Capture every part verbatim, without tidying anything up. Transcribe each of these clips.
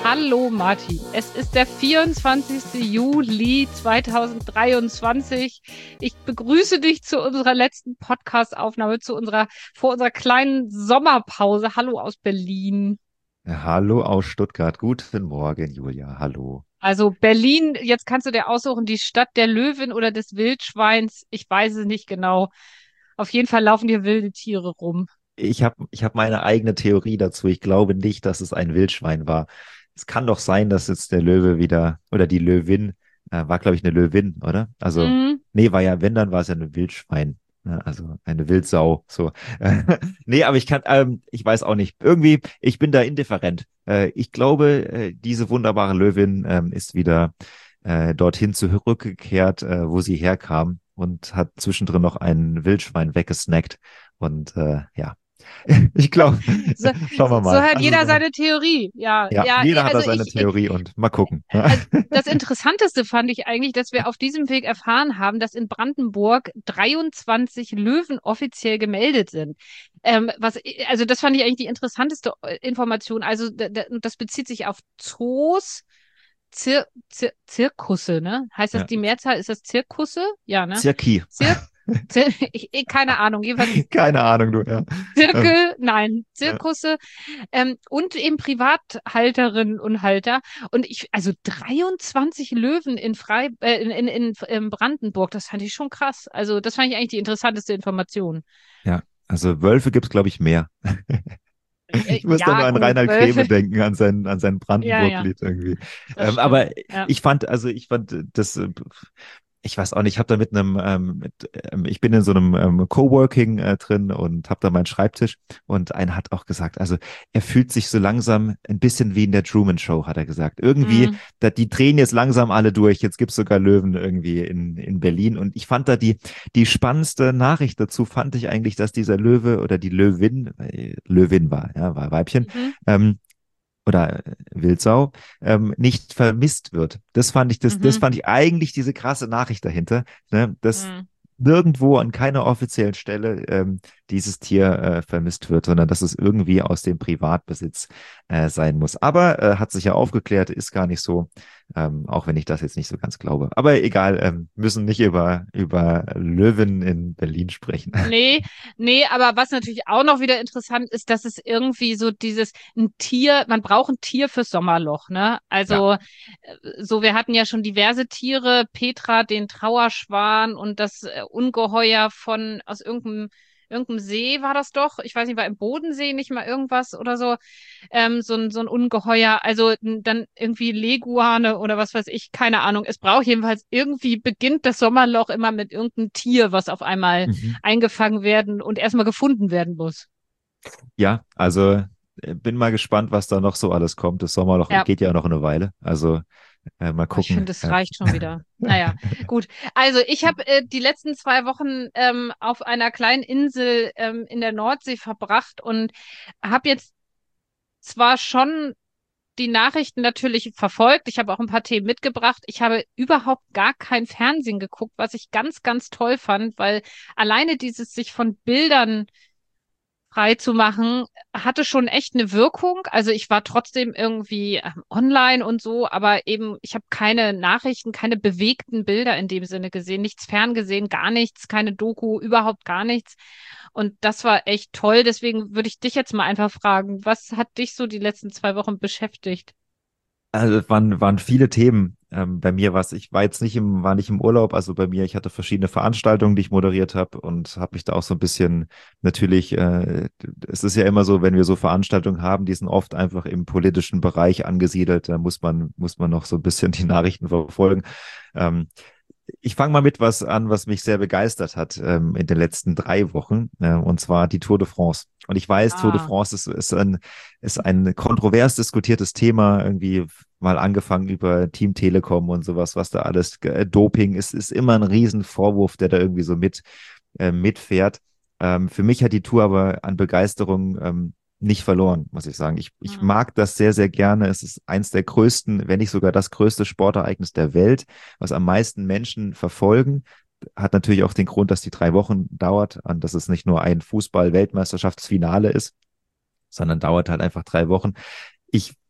Hallo Martin, es ist der vierundzwanzigster Juli zweitausenddreiundzwanzig. Ich begrüße dich zu unserer letzten Podcast-Aufnahme, zu unserer, vor unserer kleinen Sommerpause. Hallo aus Berlin. Ja, hallo aus Stuttgart. Guten Morgen, Julia. Hallo. Also Berlin, jetzt kannst du dir aussuchen, die Stadt der Löwin oder des Wildschweins. Ich weiß es nicht genau. Auf jeden Fall laufen hier wilde Tiere rum. Ich habe ich hab meine eigene Theorie dazu. Ich glaube nicht, dass es ein Wildschwein war. Es kann doch sein, dass jetzt der Löwe wieder, oder die Löwin, äh, war, glaube ich, eine Löwin, oder? Also, Mhm. nee, war ja, wenn, dann war es ja ein Wildschwein. Ne? Also eine Wildsau. So. Nee, aber ich kann, ähm, ich weiß auch nicht. Irgendwie, ich bin da indifferent. Äh, ich glaube, äh, diese wunderbare Löwin ähm, ist wieder äh, dorthin zurückgekehrt, äh, wo sie herkam und hat zwischendrin noch ein Wildschwein weggesnackt. Und äh, ja, ich glaube, So, schauen wir so mal. hat Also jeder so, seine Theorie. Ja, ja, ja, jeder hat da also seine ich, ich Theorie und mal gucken. also das Interessanteste fand ich eigentlich, dass wir auf diesem Weg erfahren haben, dass in Brandenburg dreiundzwanzig Löwen offiziell gemeldet sind. Ähm, was, also das fand ich eigentlich die interessanteste äh, Information. Also d- d- das bezieht sich auf Zoos, Zir Zir Zirkusse, ne? Heißt das Ja, die Mehrzahl? Ist das Zirkusse? Ja, ne? Zirki. Zir Zir ich, ich, keine Ahnung, jedenfalls Keine Ahnung, du, ja. Ähm, Zirkel, nein, ja. Zirkusse ähm, und eben Privathalterinnen und Halter. Und ich, also dreiundzwanzig Löwen in Frei, äh, in, in, in, in Brandenburg, das fand ich schon krass. Also das fand ich eigentlich die interessanteste Information. Ja, also Wölfe gibt's, glaube ich, mehr. Äh, Ich muss da ja, nur an gut, Reinhard Grebe Wölfe. denken, an sein, an sein Ja, ja, Brandenburg-Lied irgendwie. das Ähm, stimmt. aber Ja. ich fand, also ich fand das, äh, ich weiß auch nicht, ich habe da mit einem, ähm, mit, ähm, ich bin in so einem ähm, Coworking äh, drin und habe da meinen Schreibtisch und einer hat auch gesagt, also er fühlt sich so langsam ein bisschen wie in der Truman Show, hat er gesagt. Irgendwie, Mm, da, die drehen jetzt langsam alle durch, jetzt gibt's sogar Löwen irgendwie in, in Berlin und ich fand da die, die spannendste Nachricht dazu, fand ich eigentlich, dass dieser Löwe oder die Löwin, äh, Löwin war, ja, war Weibchen, mhm, ähm, oder äh, Wildsau, ähm, nicht vermisst wird. Das fand ich, das, das mhm, fand ich eigentlich diese krasse Nachricht dahinter, ne, dass mhm. nirgendwo an keiner offiziellen Stelle ähm, dieses Tier äh, vermisst wird, sondern dass es irgendwie aus dem Privatbesitz äh, sein muss. Aber äh, hat sich ja aufgeklärt, ist gar nicht so, ähm, auch wenn ich das jetzt nicht so ganz glaube. Aber egal, ähm, müssen nicht über, über Löwen in Berlin sprechen. Nee, nee, aber was natürlich auch noch wieder interessant ist, dass es irgendwie so dieses ein Tier, man braucht ein Tier fürs Sommerloch, ne? Ja. Also äh, so, wir hatten ja schon diverse Tiere, Petra, den Trauerschwan und das äh, Ungeheuer von aus irgendeinem irgendeinem See war das doch. Ich weiß nicht, war im Bodensee nicht mal irgendwas oder so ähm, so ein, so ein Ungeheuer, also n- dann irgendwie Leguane oder was weiß ich, keine Ahnung. Es braucht jedenfalls irgendwie, beginnt das Sommerloch immer mit irgendeinem Tier, was auf einmal Mhm. eingefangen werden und erstmal gefunden werden muss. Ja, also äh, bin mal gespannt, was da noch so alles kommt. Das Sommerloch Ja, geht ja noch eine Weile. Also äh, mal aber ich gucken. finde, es Ja. reicht schon wieder. Naja, gut. Also ich habe äh, die letzten zwei Wochen ähm, auf einer kleinen Insel ähm, in der Nordsee verbracht und habe jetzt zwar schon die Nachrichten natürlich verfolgt. Ich habe auch ein paar Themen mitgebracht. Ich habe überhaupt gar kein Fernsehen geguckt, was ich ganz, ganz toll fand, weil alleine dieses sich von Bildern frei zu machen, hatte schon echt eine Wirkung. Also ich war trotzdem irgendwie ähm, online und so, aber eben, ich habe keine Nachrichten, keine bewegten Bilder in dem Sinne gesehen, nichts ferngesehen, gar nichts, keine Doku, überhaupt gar nichts. Und das war echt toll. Deswegen würde ich dich jetzt mal einfach fragen, was hat dich so die letzten zwei Wochen beschäftigt? Also es waren, waren viele Themen ähm, bei mir, was ich war jetzt nicht im, war nicht im Urlaub, also bei mir, ich hatte verschiedene Veranstaltungen, die ich moderiert habe und habe mich da auch so ein bisschen natürlich, äh, es ist ja immer so, wenn wir so Veranstaltungen haben, die sind oft einfach im politischen Bereich angesiedelt, da muss man, muss man noch so ein bisschen die Nachrichten verfolgen. Ähm, Ich fange mal mit was an, was mich sehr begeistert hat ähm, in den letzten drei Wochen, äh, und zwar die Tour de France. Und ich weiß, Tour de Ah, France ist, ist ein, ist ein kontrovers diskutiertes Thema, irgendwie mal angefangen über Team Telekom und sowas, was da alles, äh, Doping ist, ist immer ein Riesenvorwurf, der da irgendwie so mit, äh, mitfährt. Ähm, für mich hat die Tour aber an Begeisterung ähm, nicht verloren, muss ich sagen. Ich, ich hm, mag das sehr, sehr gerne. Es ist eins der größten, wenn nicht sogar das größte Sportereignis der Welt, was am meisten Menschen verfolgen. Hat natürlich auch den Grund, dass die drei Wochen dauert und dass es nicht nur ein Fußball-Weltmeisterschaftsfinale ist, sondern dauert halt einfach drei Wochen. Ich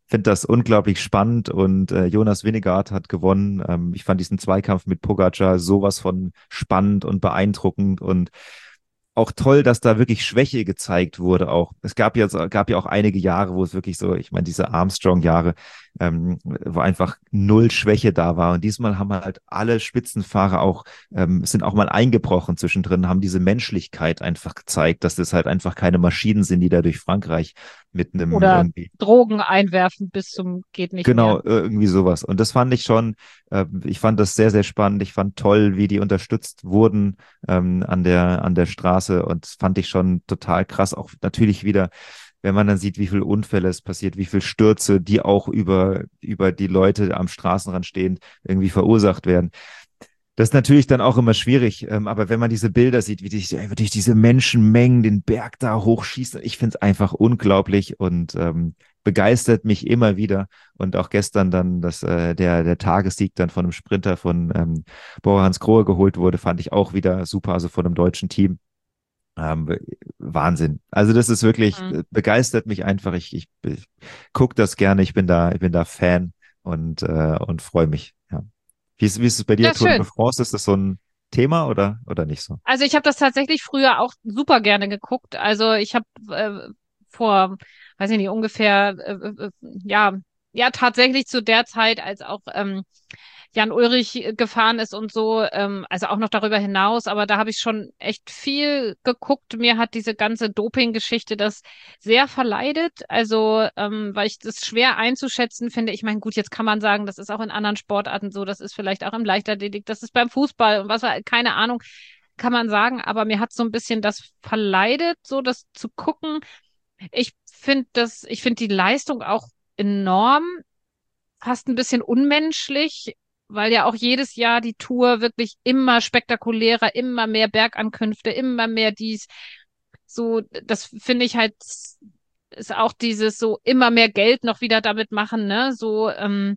finde das unglaublich spannend und äh, Jonas Vingegaard hat gewonnen. Ähm, ich fand diesen Zweikampf mit Pogacar sowas von spannend und beeindruckend und auch toll, dass da wirklich Schwäche gezeigt wurde auch. Es gab ja, gab ja auch einige Jahre, wo es wirklich so, ich meine, diese Armstrong-Jahre, ähm, wo einfach null Schwäche da war. Und diesmal haben halt alle Spitzenfahrer auch, ähm, sind auch mal eingebrochen zwischendrin, haben diese Menschlichkeit einfach gezeigt, dass das halt einfach keine Maschinen sind, die da durch Frankreich mit einem Oder irgendwie Drogen einwerfen bis zum geht nicht mehr. genau, irgendwie sowas. Und das fand ich schon, äh, ich fand das sehr, sehr spannend. Ich fand toll, wie die unterstützt wurden ähm, an der, an der Straße. Und das fand ich schon total krass. Auch natürlich wieder, wenn man dann sieht, wie viele Unfälle es passiert, wie viele Stürze, die auch über, über die Leute am Straßenrand stehen, irgendwie verursacht werden. Das ist natürlich dann auch immer schwierig, ähm, aber wenn man diese Bilder sieht, wie die, wie die diese Menschenmengen den Berg da hochschießen, ich finde es einfach unglaublich und ähm, begeistert mich immer wieder. Und auch gestern dann, dass äh, der, der Tagessieg dann von einem Sprinter von ähm, Bora Hansgrohe geholt wurde, fand ich auch wieder super, also von einem deutschen Team. Ähm, Wahnsinn. Also das ist wirklich, Mhm. äh, begeistert mich einfach. Ich, ich, ich gucke das gerne, ich bin da, ich bin da Fan und, äh, und freue mich. Ja. Wie ist, wie ist es bei dir, Ja, Tour de schön. France? Ist das so ein Thema oder, oder nicht so? Also ich habe das tatsächlich früher auch super gerne geguckt. Also ich habe äh, vor, weiß ich nicht, ungefähr, äh, äh, ja, ja, tatsächlich zu der Zeit, als auch ähm, Jan Ulrich äh, gefahren ist und so, ähm, also auch noch darüber hinaus, aber da habe ich schon echt viel geguckt. Mir hat diese ganze Doping-Geschichte das sehr verleidet, also ähm, weil ich das schwer einzuschätzen finde. Ich meine, gut, jetzt kann man sagen, das ist auch in anderen Sportarten so, das ist vielleicht auch im Leichtathletik, das ist beim Fußball und was, war- keine Ahnung, kann man sagen, aber mir hat so ein bisschen das verleidet, so das zu gucken. Ich finde das, ich finde die Leistung auch enorm, fast ein bisschen unmenschlich, weil ja auch jedes Jahr die Tour wirklich immer spektakulärer, immer mehr Bergankünfte, immer mehr dies. So, das finde ich halt, ist auch dieses so immer mehr Geld noch wieder damit machen, ne? So, ähm,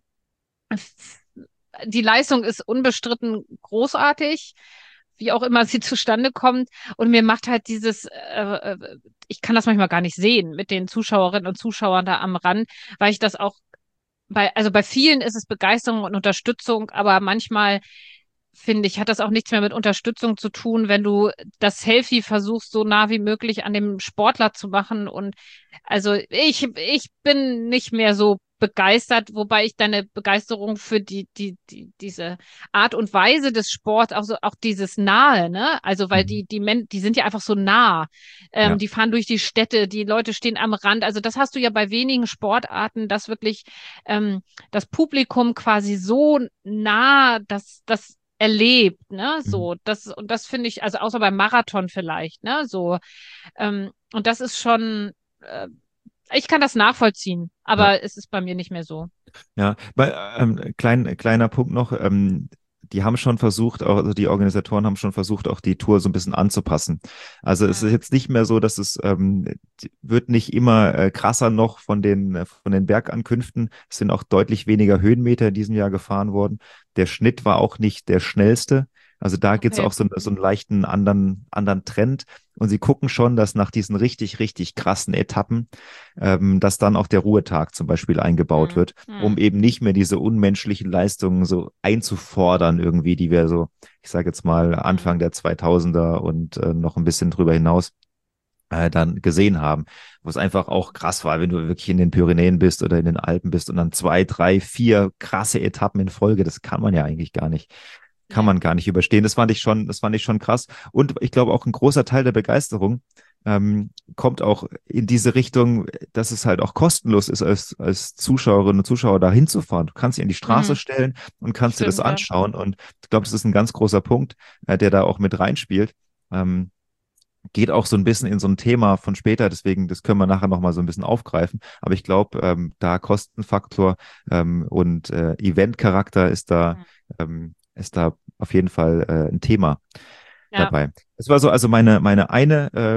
die Leistung ist unbestritten großartig, wie auch immer sie zustande kommt. Und mir macht halt dieses, äh, äh, ich kann das manchmal gar nicht sehen mit den Zuschauerinnen und Zuschauern da am Rand, weil ich das auch bei, also bei vielen ist es Begeisterung und Unterstützung, aber manchmal finde ich, hat das auch nichts mehr mit Unterstützung zu tun, wenn du das Selfie versuchst, so nah wie möglich an dem Sportler zu machen. Und also ich, ich bin nicht mehr so begeistert, wobei ich deine Begeisterung für die, die, die, diese Art und Weise des Sports, auch so, auch dieses Nahe, ne? Also, weil Mhm. die, die Men, die sind ja einfach so nah. Ähm, Ja. die fahren durch die Städte, die Leute stehen am Rand. Also, das hast du ja bei wenigen Sportarten, dass wirklich ähm, das Publikum quasi so nah, dass das erlebt, ne? Mhm. So, das, und das finde ich, also außer beim Marathon vielleicht, ne? So, ähm, und das ist schon, äh, ich kann das nachvollziehen, Ja. aber es ist bei mir nicht mehr so. Ja, bei, ähm, klein, kleiner Punkt noch, ähm, die haben schon versucht, auch, also die Organisatoren haben schon versucht, auch die Tour so ein bisschen anzupassen. Also es ist Mhm. jetzt nicht mehr so, dass es ähm, die- wird nicht immer äh, krasser noch von den, äh, von den Bergankünften. Es sind auch deutlich weniger Höhenmeter in diesem Jahr gefahren worden. Der Schnitt war auch nicht der schnellste. Also da gibt es Okay. auch so, so einen leichten anderen, anderen Trend. Und sie gucken schon, dass nach diesen richtig, richtig krassen Etappen, ähm, dass dann auch der Ruhetag zum Beispiel eingebaut Mhm. wird, um Mhm. eben nicht mehr diese unmenschlichen Leistungen so einzufordern irgendwie, die wir so, ich sage jetzt mal Mhm. Anfang der zweitausender und äh, noch ein bisschen drüber hinaus äh, dann gesehen haben, wo es einfach auch krass war, wenn du wirklich in den Pyrenäen bist oder in den Alpen bist und dann zwei, drei, vier krasse Etappen in Folge, das kann man ja eigentlich gar nicht, kann Nee. man gar nicht überstehen. Das fand ich schon, das fand ich schon krass. Und ich glaube auch ein großer Teil der Begeisterung ähm, kommt auch in diese Richtung, dass es halt auch kostenlos ist, als, als Zuschauerinnen und Zuschauer da hinzufahren. Du kannst dich in die Straße Mhm. stellen und kannst dir das Stimmt, ja. anschauen. Und ich glaube, das ist ein ganz großer Punkt, äh, der da auch mit reinspielt. Ähm, geht auch so ein bisschen in so ein Thema von später, deswegen, das können wir nachher nochmal so ein bisschen aufgreifen. Aber ich glaube, ähm, da Kostenfaktor ähm, und äh, Eventcharakter ist da, Mhm. ähm, ist da auf jeden Fall äh, ein Thema Ja. dabei. Es war so, also meine, meine eine, äh,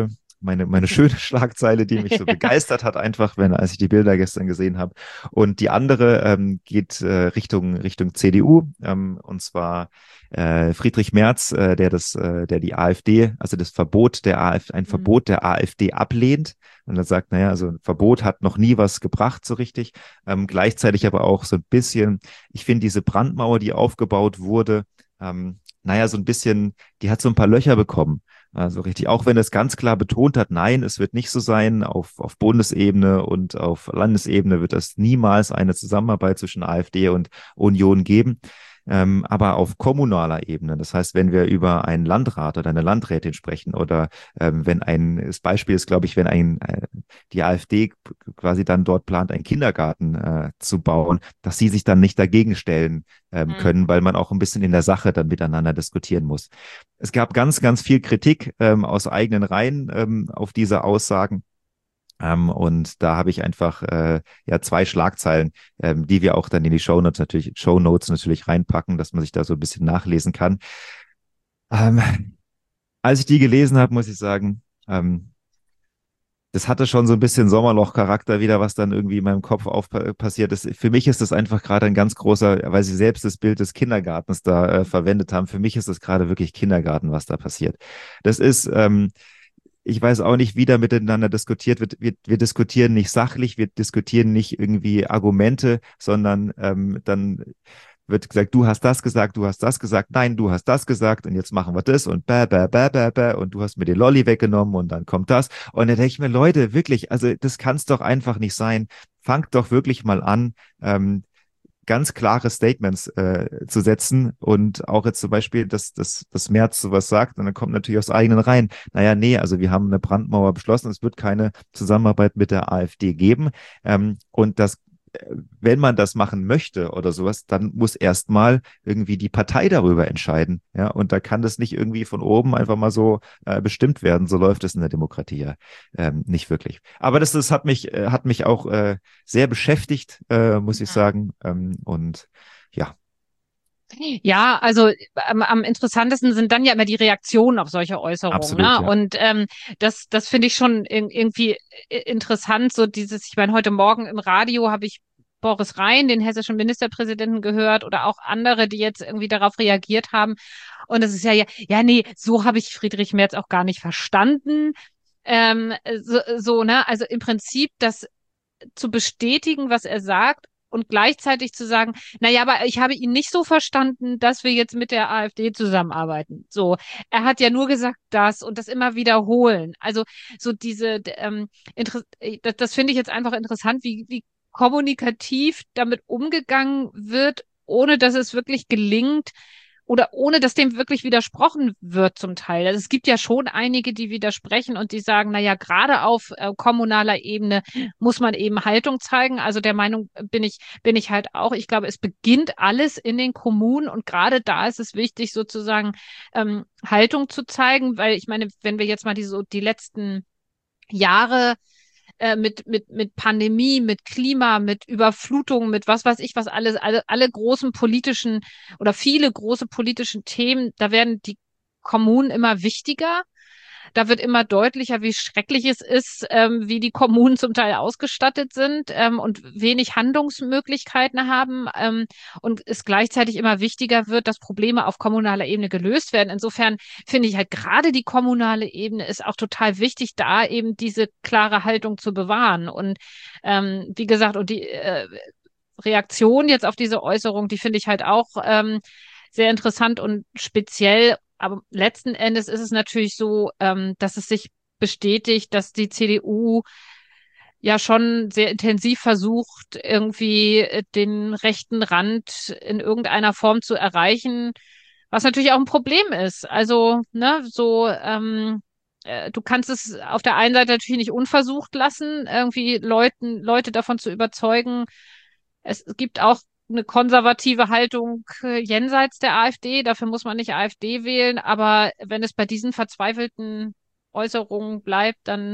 meine, meine schöne Schlagzeile, die mich so begeistert hat, einfach, wenn, als ich die Bilder gestern gesehen habe. Und die andere ähm, geht äh, Richtung, Richtung C D U, ähm, und zwar äh, Friedrich Merz, äh, der das, äh, der die AfD, also das Verbot der AfD, ein Mhm. Verbot der AfD ablehnt. Und er sagt, naja, also ein Verbot hat noch nie was gebracht, so richtig. Ähm, gleichzeitig aber auch so ein bisschen, ich finde diese Brandmauer, die aufgebaut wurde, ähm, naja, so ein bisschen, die hat so ein paar Löcher bekommen. Also richtig, auch wenn es ganz klar betont hat, nein, es wird nicht so sein, auf, auf Bundesebene und auf Landesebene wird es niemals eine Zusammenarbeit zwischen AfD und Union geben. Ähm, aber auf kommunaler Ebene, das heißt, wenn wir über einen Landrat oder eine Landrätin sprechen oder ähm, wenn ein, das Beispiel ist, glaube ich, wenn ein, äh, die AfD quasi dann dort plant, einen Kindergarten äh, zu bauen, dass sie sich dann nicht dagegen stellen ähm, Mhm. können, weil man auch ein bisschen in der Sache dann miteinander diskutieren muss. Es gab ganz, ganz viel Kritik ähm, aus eigenen Reihen ähm, auf diese Aussagen. Ähm, und da habe ich einfach äh, ja zwei Schlagzeilen, ähm, die wir auch dann in die Shownotes natürlich, Shownotes natürlich reinpacken, dass man sich da so ein bisschen nachlesen kann. Ähm, Als ich die gelesen habe, muss ich sagen, ähm, das hatte schon so ein bisschen Sommerloch-Charakter wieder, was dann irgendwie in meinem Kopf auf passiert ist. Für mich ist das einfach gerade ein ganz großer, weil sie selbst das Bild des Kindergartens da äh, verwendet haben. Für mich ist das gerade wirklich Kindergarten, was da passiert. Das ist, ähm, ich weiß auch nicht, wie da miteinander diskutiert wird. Wir, wir diskutieren nicht sachlich, wir diskutieren nicht irgendwie Argumente, sondern ähm, dann wird gesagt, du hast das gesagt, du hast das gesagt, nein, du hast das gesagt und jetzt machen wir das und bäh, bäh, bäh, bäh, bäh und du hast mir den Lolli weggenommen und dann kommt das. Und dann denke ich mir, Leute, wirklich, also das kann es doch einfach nicht sein. Fangt doch wirklich mal an, ähm, ganz klare Statements äh, zu setzen und auch jetzt zum Beispiel, dass, dass, dass Merz sowas sagt und dann kommt natürlich aus eigenen Reihen, naja, nee, also wir haben eine Brandmauer beschlossen, es wird keine Zusammenarbeit mit der AfD geben ähm, und das wenn man das machen möchte oder sowas, dann muss erstmal irgendwie die Partei darüber entscheiden. Ja, und da kann das nicht irgendwie von oben einfach mal so äh, bestimmt werden. So läuft es in der Demokratie ja ähm, nicht wirklich. Aber das, das hat mich, äh, hat mich auch äh, sehr beschäftigt, äh, muss ich sagen. Ähm, und ja, Ja, also am, am interessantesten sind dann ja immer die Reaktionen auf solche Äußerungen, absolut, ne? ja. Und ähm, das, das finde ich schon in, irgendwie i- interessant. So dieses, ich meine, heute Morgen im Radio habe ich Boris Rhein, den hessischen Ministerpräsidenten, gehört oder auch andere, die jetzt irgendwie darauf reagiert haben. Und das ist ja, ja, ja, nee, so habe ich Friedrich Merz auch gar nicht verstanden. Ähm, so, so, ne? Also im Prinzip das zu bestätigen, was er sagt und gleichzeitig zu sagen, naja, aber ich habe ihn nicht so verstanden, dass wir jetzt mit der AfD zusammenarbeiten. So, er hat ja nur gesagt das und das immer wiederholen. Also so diese, ähm, Inter das, das finde ich jetzt einfach interessant, wie, wie kommunikativ damit umgegangen wird, ohne dass es wirklich gelingt, oder ohne dass dem wirklich widersprochen wird zum Teil. Also es gibt ja schon einige, die widersprechen und die sagen, na ja, gerade auf äh, kommunaler Ebene muss man eben Haltung zeigen. Also der Meinung bin ich, bin ich halt auch. Ich glaube, es beginnt alles in den Kommunen und gerade da ist es wichtig, sozusagen ähm, Haltung zu zeigen, weil ich meine, wenn wir jetzt mal die, so die letzten Jahre äh, mit, mit, mit Pandemie, mit Klima, mit Überflutung, mit was weiß ich, was alles, alle, alle großen politischen oder viele große politische Themen, da werden die Kommunen immer wichtiger. Da wird immer deutlicher, wie schrecklich es ist, ähm, wie die Kommunen zum Teil ausgestattet sind ähm, und wenig Handlungsmöglichkeiten haben ähm, und es gleichzeitig immer wichtiger wird, dass Probleme auf kommunaler Ebene gelöst werden. Insofern finde ich halt gerade die kommunale Ebene ist auch total wichtig, da eben diese klare Haltung zu bewahren. Und ähm, wie gesagt, und die äh, Reaktion jetzt auf diese Äußerung, die finde ich halt auch ähm, sehr interessant und speziell. Aber letzten Endes ist es natürlich so, ähm, dass es sich bestätigt, dass die C D U ja schon sehr intensiv versucht, irgendwie äh, den rechten Rand in irgendeiner Form zu erreichen, was natürlich auch ein Problem ist. Also, ne, so, ähm, äh, du kannst es auf der einen Seite natürlich nicht unversucht lassen, irgendwie Leuten, Leute davon zu überzeugen. Es gibt auch eine konservative Haltung äh, jenseits der AfD. Dafür muss man nicht AfD wählen. Aber wenn es bei diesen verzweifelten Äußerungen bleibt, dann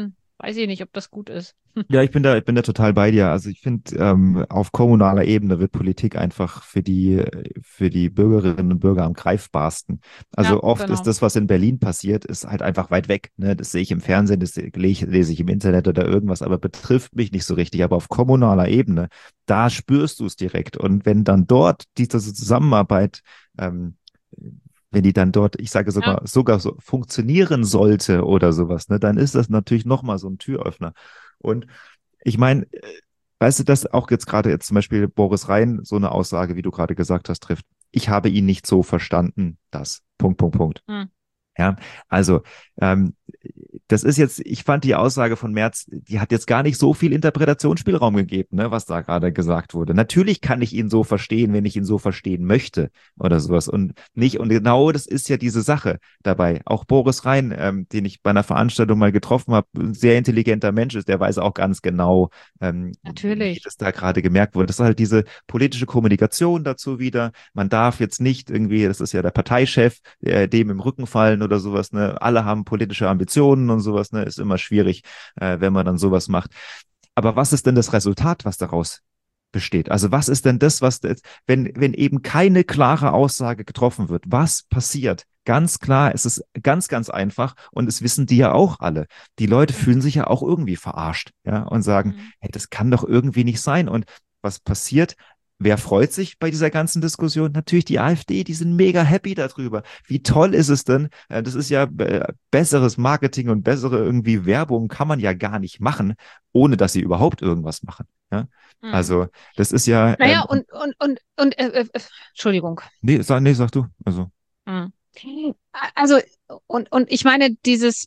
weiß ich nicht, ob das gut ist. Ja, ich bin da, ich bin da total bei dir. Also ich finde, ähm, auf kommunaler Ebene wird Politik einfach für die, für die Bürgerinnen und Bürger am greifbarsten. Ja, Also oft ist genau. das, was in Berlin passiert, ist halt einfach weit weg. Ne? Das sehe ich im Fernsehen, das lese, lese ich im Internet oder irgendwas, aber betrifft mich nicht so richtig. Aber auf kommunaler Ebene, da spürst du es direkt. Und wenn dann dort diese Zusammenarbeit, ähm, wenn die dann dort, ich sage Ja, sogar, sogar so funktionieren sollte oder sowas, ne, dann ist das natürlich nochmal so ein Türöffner. Und ich meine, äh, weißt du, dass auch jetzt gerade jetzt zum Beispiel Boris Rhein so eine Aussage, wie du gerade gesagt hast, trifft. Ich habe ihn nicht so verstanden, dass Punkt, Punkt, Punkt. hm, Ja, also ähm, das ist jetzt, ich fand die Aussage von Merz, die hat jetzt gar nicht so viel Interpretationsspielraum gegeben, ne, was da gerade gesagt wurde. Natürlich kann ich ihn so verstehen, wenn ich ihn so verstehen möchte oder sowas und nicht. Und genau das ist ja diese Sache dabei. Auch Boris Rhein, ähm, den ich bei einer Veranstaltung mal getroffen habe, ein sehr intelligenter Mensch ist, der weiß auch ganz genau, ähm, wie natürlich. das da gerade gemerkt wurde. Das ist halt diese politische Kommunikation dazu wieder. Man darf jetzt nicht irgendwie, das ist ja der Parteichef, äh, dem im Rücken fallen oder sowas, ne? Alle haben politische Ambitionen und sowas, ne? Ist immer schwierig, äh, wenn man dann sowas macht. Aber was ist denn das Resultat, was daraus besteht? Also was ist denn das, was, das, wenn, wenn eben keine klare Aussage getroffen wird, was passiert? Ganz klar, es ist ganz, ganz einfach und es wissen die ja auch alle. Die Leute fühlen sich ja auch irgendwie verarscht, ja, und sagen, Hm. hey, das kann doch irgendwie nicht sein. Und was passiert? Wer freut sich bei dieser ganzen Diskussion? Natürlich die AfD, die sind mega happy darüber. Wie toll ist es denn? Äh, Das ist ja äh, besseres Marketing und bessere irgendwie Werbung kann man ja gar nicht machen, ohne dass sie überhaupt irgendwas machen. Ja? Hm. Also, das ist ja, Naja, ähm, und, und, und, und äh, äh, Entschuldigung. nee, sag, nee, sag du. Also, Hm. Also, und, und ich meine, dieses,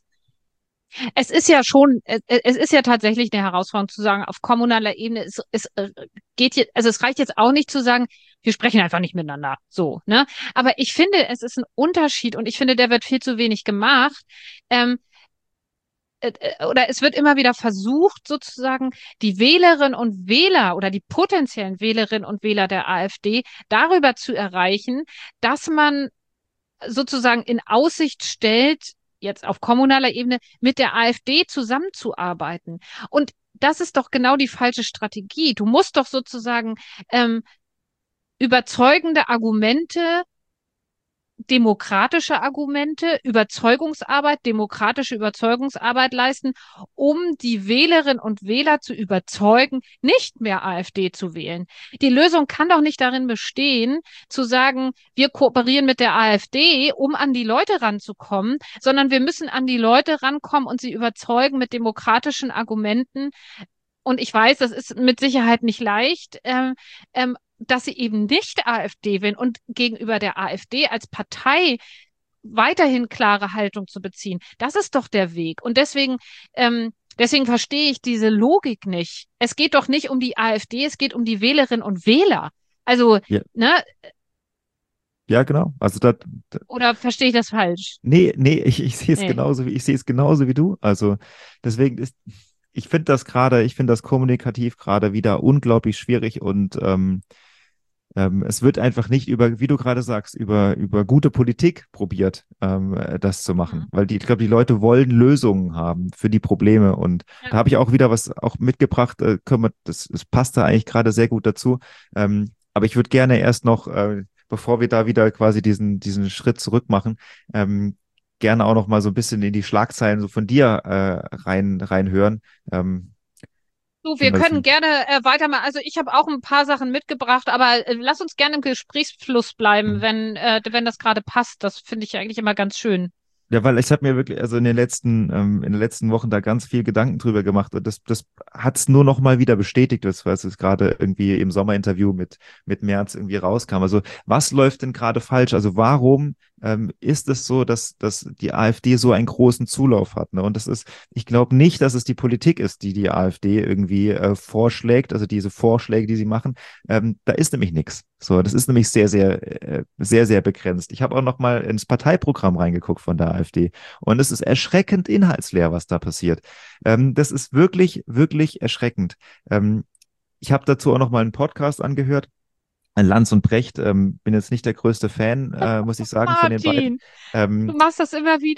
es ist ja schon, es, es ist ja tatsächlich eine Herausforderung zu sagen, auf kommunaler Ebene, es, es äh, geht jetzt, also es reicht jetzt auch nicht zu sagen, wir sprechen einfach nicht miteinander, so, ne? Aber ich finde, es ist ein Unterschied und ich finde, der wird viel zu wenig gemacht. Ähm, äh, äh, oder es wird immer wieder versucht, sozusagen die Wählerinnen und Wähler oder die potenziellen Wählerinnen und Wähler der AfD darüber zu erreichen, dass man sozusagen in Aussicht stellt, jetzt auf kommunaler Ebene, mit der AfD zusammenzuarbeiten. Und das ist doch genau die falsche Strategie. Du musst doch sozusagen ähm, überzeugende Argumente, demokratische Argumente, Überzeugungsarbeit, demokratische Überzeugungsarbeit leisten, um die Wählerinnen und Wähler zu überzeugen, nicht mehr AfD zu wählen. Die Lösung kann doch nicht darin bestehen, zu sagen, wir kooperieren mit der AfD, um an die Leute ranzukommen, sondern wir müssen an die Leute rankommen und sie überzeugen mit demokratischen Argumenten. Und ich weiß, das ist mit Sicherheit nicht leicht, ähm, ähm, dass sie eben nicht AfD wählen und gegenüber der AfD als Partei weiterhin klare Haltung zu beziehen. Das ist doch der Weg. Und deswegen, ähm, deswegen verstehe ich diese Logik nicht. Es geht doch nicht um die AfD, es geht um die Wählerinnen und Wähler. Also, ja, ne, ja, genau. Also da, da oder verstehe ich das falsch? nee, nee, ich, ich sehe es Nee. genauso wie ich sehe es genauso wie du. Also deswegen ist, ich finde das gerade, ich finde das kommunikativ gerade wieder unglaublich schwierig und ähm, Ähm, es wird einfach nicht über, wie du gerade sagst, über, über gute Politik probiert, ähm, äh, das zu machen. Mhm. Weil die, ich glaube, die Leute wollen Lösungen haben für die Probleme. Und Ja. da habe ich auch wieder was auch mitgebracht, äh, können wir, das, das passt da eigentlich gerade sehr gut dazu. Ähm, aber ich würde gerne erst noch, äh, bevor wir da wieder quasi diesen, diesen Schritt zurück machen, ähm, gerne auch noch mal so ein bisschen in die Schlagzeilen so von dir äh, rein, reinhören. Ähm, Du, ich wir finde das, können gerne äh, weitermachen. Also ich habe auch ein paar Sachen mitgebracht, aber äh, lass uns gerne im Gesprächsfluss bleiben, wenn, äh, wenn das gerade passt. Das finde ich eigentlich immer ganz schön. ja, weil ich habe mir wirklich, also in den letzten, ähm, in den letzten Wochen da ganz viel Gedanken drüber gemacht und das, das hat es nur noch mal wieder bestätigt, das, was es gerade irgendwie im Sommerinterview mit, mit Merz irgendwie rauskam. Also was läuft denn gerade falsch? Also warum ähm, ist es so, dass, dass die AfD so einen großen Zulauf hat? Ne? Und das ist, ich glaube nicht, dass es die Politik ist, die die AfD irgendwie äh, vorschlägt, also diese Vorschläge, die sie machen. Ähm, da ist nämlich nichts. So, das ist nämlich sehr, sehr, äh, sehr, sehr begrenzt. Ich habe auch noch mal ins Parteiprogramm reingeguckt von der AfD und es ist erschreckend inhaltsleer, was da passiert. Ähm, das ist wirklich, wirklich erschreckend. Ähm, ich habe dazu auch noch mal einen Podcast angehört. Lanz und Brecht, ähm, bin jetzt nicht der größte Fan, äh, muss ich sagen, von den beiden. Martin, du Ähm, machst das immer wieder.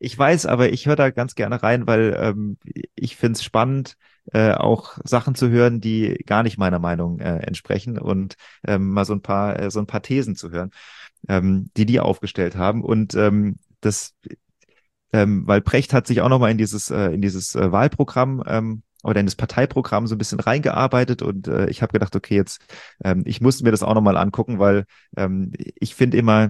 Ich weiß, aber ich höre da ganz gerne rein, weil ähm, ich finde es spannend, äh, auch Sachen zu hören, die gar nicht meiner Meinung äh, entsprechen und ähm, mal so ein paar, äh, so ein paar Thesen zu hören, ähm, die die aufgestellt haben. Und ähm, das, ähm, weil Precht hat sich auch nochmal in dieses, äh, in dieses äh, Wahlprogramm ähm, oder in das Parteiprogramm so ein bisschen reingearbeitet und äh, ich habe gedacht, okay, jetzt, ähm, ich musste mir das auch nochmal angucken, weil ähm, ich finde immer,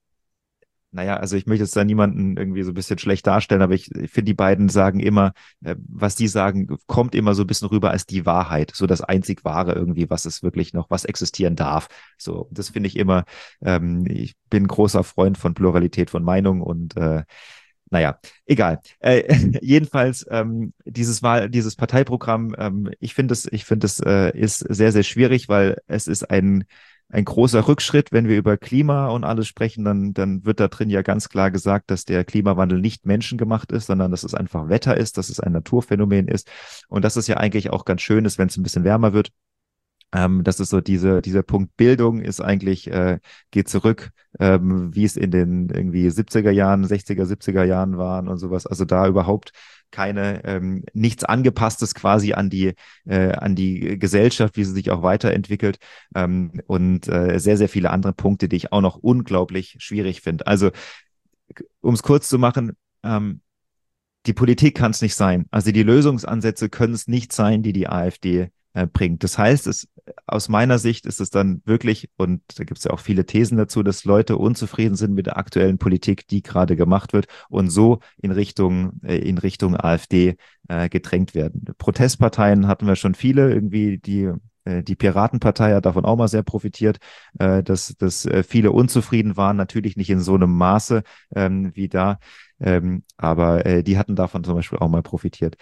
naja, also ich möchte jetzt da niemanden irgendwie so ein bisschen schlecht darstellen, aber ich, ich finde, die beiden sagen immer, äh, was die sagen, kommt immer so ein bisschen rüber als die Wahrheit, so das einzig Wahre irgendwie, was es wirklich noch, was existieren darf. So, das finde ich immer, ähm, ich bin ein großer Freund von Pluralität von Meinung und äh, naja, egal. Äh, jedenfalls, ähm, dieses Wahl, dieses Parteiprogramm, ähm, ich finde es, ich finde es äh, ist sehr, sehr schwierig, weil es ist ein, ein großer Rückschritt. Wenn wir über Klima und alles sprechen, dann, dann wird da drin ja ganz klar gesagt, dass der Klimawandel nicht menschengemacht ist, sondern dass es einfach Wetter ist, dass es ein Naturphänomen ist. Und dass es ja eigentlich auch ganz schön ist, wenn es ein bisschen wärmer wird. Ähm, das ist so diese, dieser Punkt Bildung ist eigentlich, äh, geht zurück, ähm, wie es in den irgendwie siebziger Jahren, sechziger, siebziger Jahren waren und sowas. Also da überhaupt keine, ähm, nichts Angepasstes quasi an die, äh, an die Gesellschaft, wie sie sich auch weiterentwickelt. Ähm, und äh, sehr, sehr viele andere Punkte, die ich auch noch unglaublich schwierig finde. Also, um es kurz zu machen, ähm, die Politik kann es nicht sein. Also die Lösungsansätze können es nicht sein, die die AfD äh, bringt. Das heißt, es, aus meiner Sicht ist es dann wirklich, und da gibt es ja auch viele Thesen dazu, dass Leute unzufrieden sind mit der aktuellen Politik, die gerade gemacht wird und so in Richtung, äh, in Richtung AfD äh, gedrängt werden. Protestparteien hatten wir schon viele, irgendwie die äh, die Piratenpartei hat davon auch mal sehr profitiert, äh, dass, dass äh, viele unzufrieden waren, natürlich nicht in so einem Maße ähm, wie da. Ähm, aber äh, die hatten davon zum Beispiel auch mal profitiert.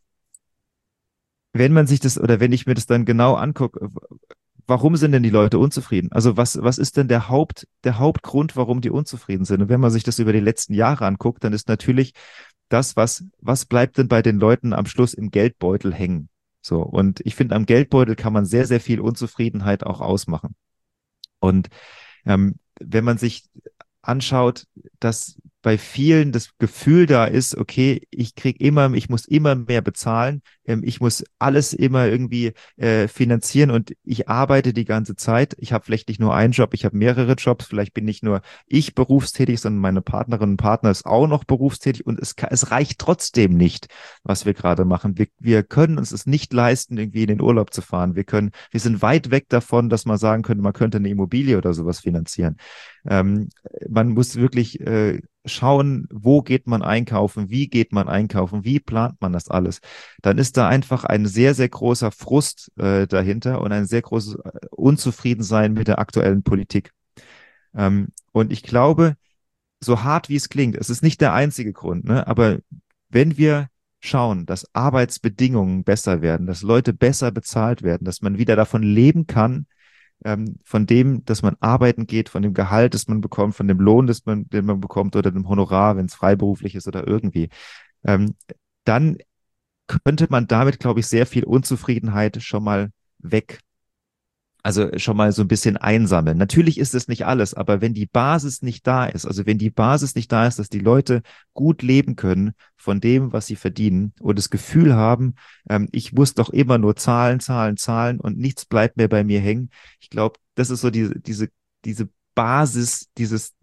Wenn man sich das oder wenn ich mir das dann genau angucke, warum sind denn die Leute unzufrieden? Also was, was ist denn der Haupt, der Hauptgrund, warum die unzufrieden sind? Und wenn man sich das über die letzten Jahre anguckt, dann ist natürlich das, was, was bleibt denn bei den Leuten am Schluss im Geldbeutel hängen? So. Und ich finde, am Geldbeutel kann man sehr, sehr viel Unzufriedenheit auch ausmachen. Und ähm, wenn man sich anschaut, dass bei vielen das Gefühl da ist, okay, ich krieg immer, ich muss immer mehr bezahlen, ähm, ich muss alles immer irgendwie äh, finanzieren und ich arbeite die ganze Zeit. Ich habe vielleicht nicht nur einen Job, ich habe mehrere Jobs. Vielleicht bin nicht nur ich berufstätig, sondern meine Partnerin und Partner ist auch noch berufstätig und es, es reicht trotzdem nicht, was wir gerade machen. Wir, wir können uns es nicht leisten, irgendwie in den Urlaub zu fahren. Wir können, wir sind weit weg davon, dass man sagen könnte, man könnte eine Immobilie oder sowas finanzieren. Ähm, man muss wirklich äh, schauen, wo geht man einkaufen, wie geht man einkaufen, wie plant man das alles. Dann ist da einfach ein sehr, sehr großer Frust äh, dahinter und ein sehr großes äh, Unzufriedensein mit der aktuellen Politik. Ähm, und ich glaube, so hart wie es klingt, es ist nicht der einzige Grund, ne? Aber wenn wir schauen, dass Arbeitsbedingungen besser werden, dass Leute besser bezahlt werden, dass man wieder davon leben kann, ähm, von dem, dass man arbeiten geht, von dem Gehalt, das man bekommt, von dem Lohn, das man, den man bekommt oder dem Honorar, wenn es freiberuflich ist oder irgendwie, ähm, dann könnte man damit, glaube ich, sehr viel Unzufriedenheit schon mal weg, also schon mal so ein bisschen einsammeln. Natürlich ist es nicht alles, aber wenn die Basis nicht da ist, also wenn die Basis nicht da ist, dass die Leute gut leben können von dem, was sie verdienen und das Gefühl haben, ähm, ich muss doch immer nur zahlen, zahlen, zahlen und nichts bleibt mehr bei mir hängen. Ich glaube, das ist so diese, diese, diese Basis, dieses,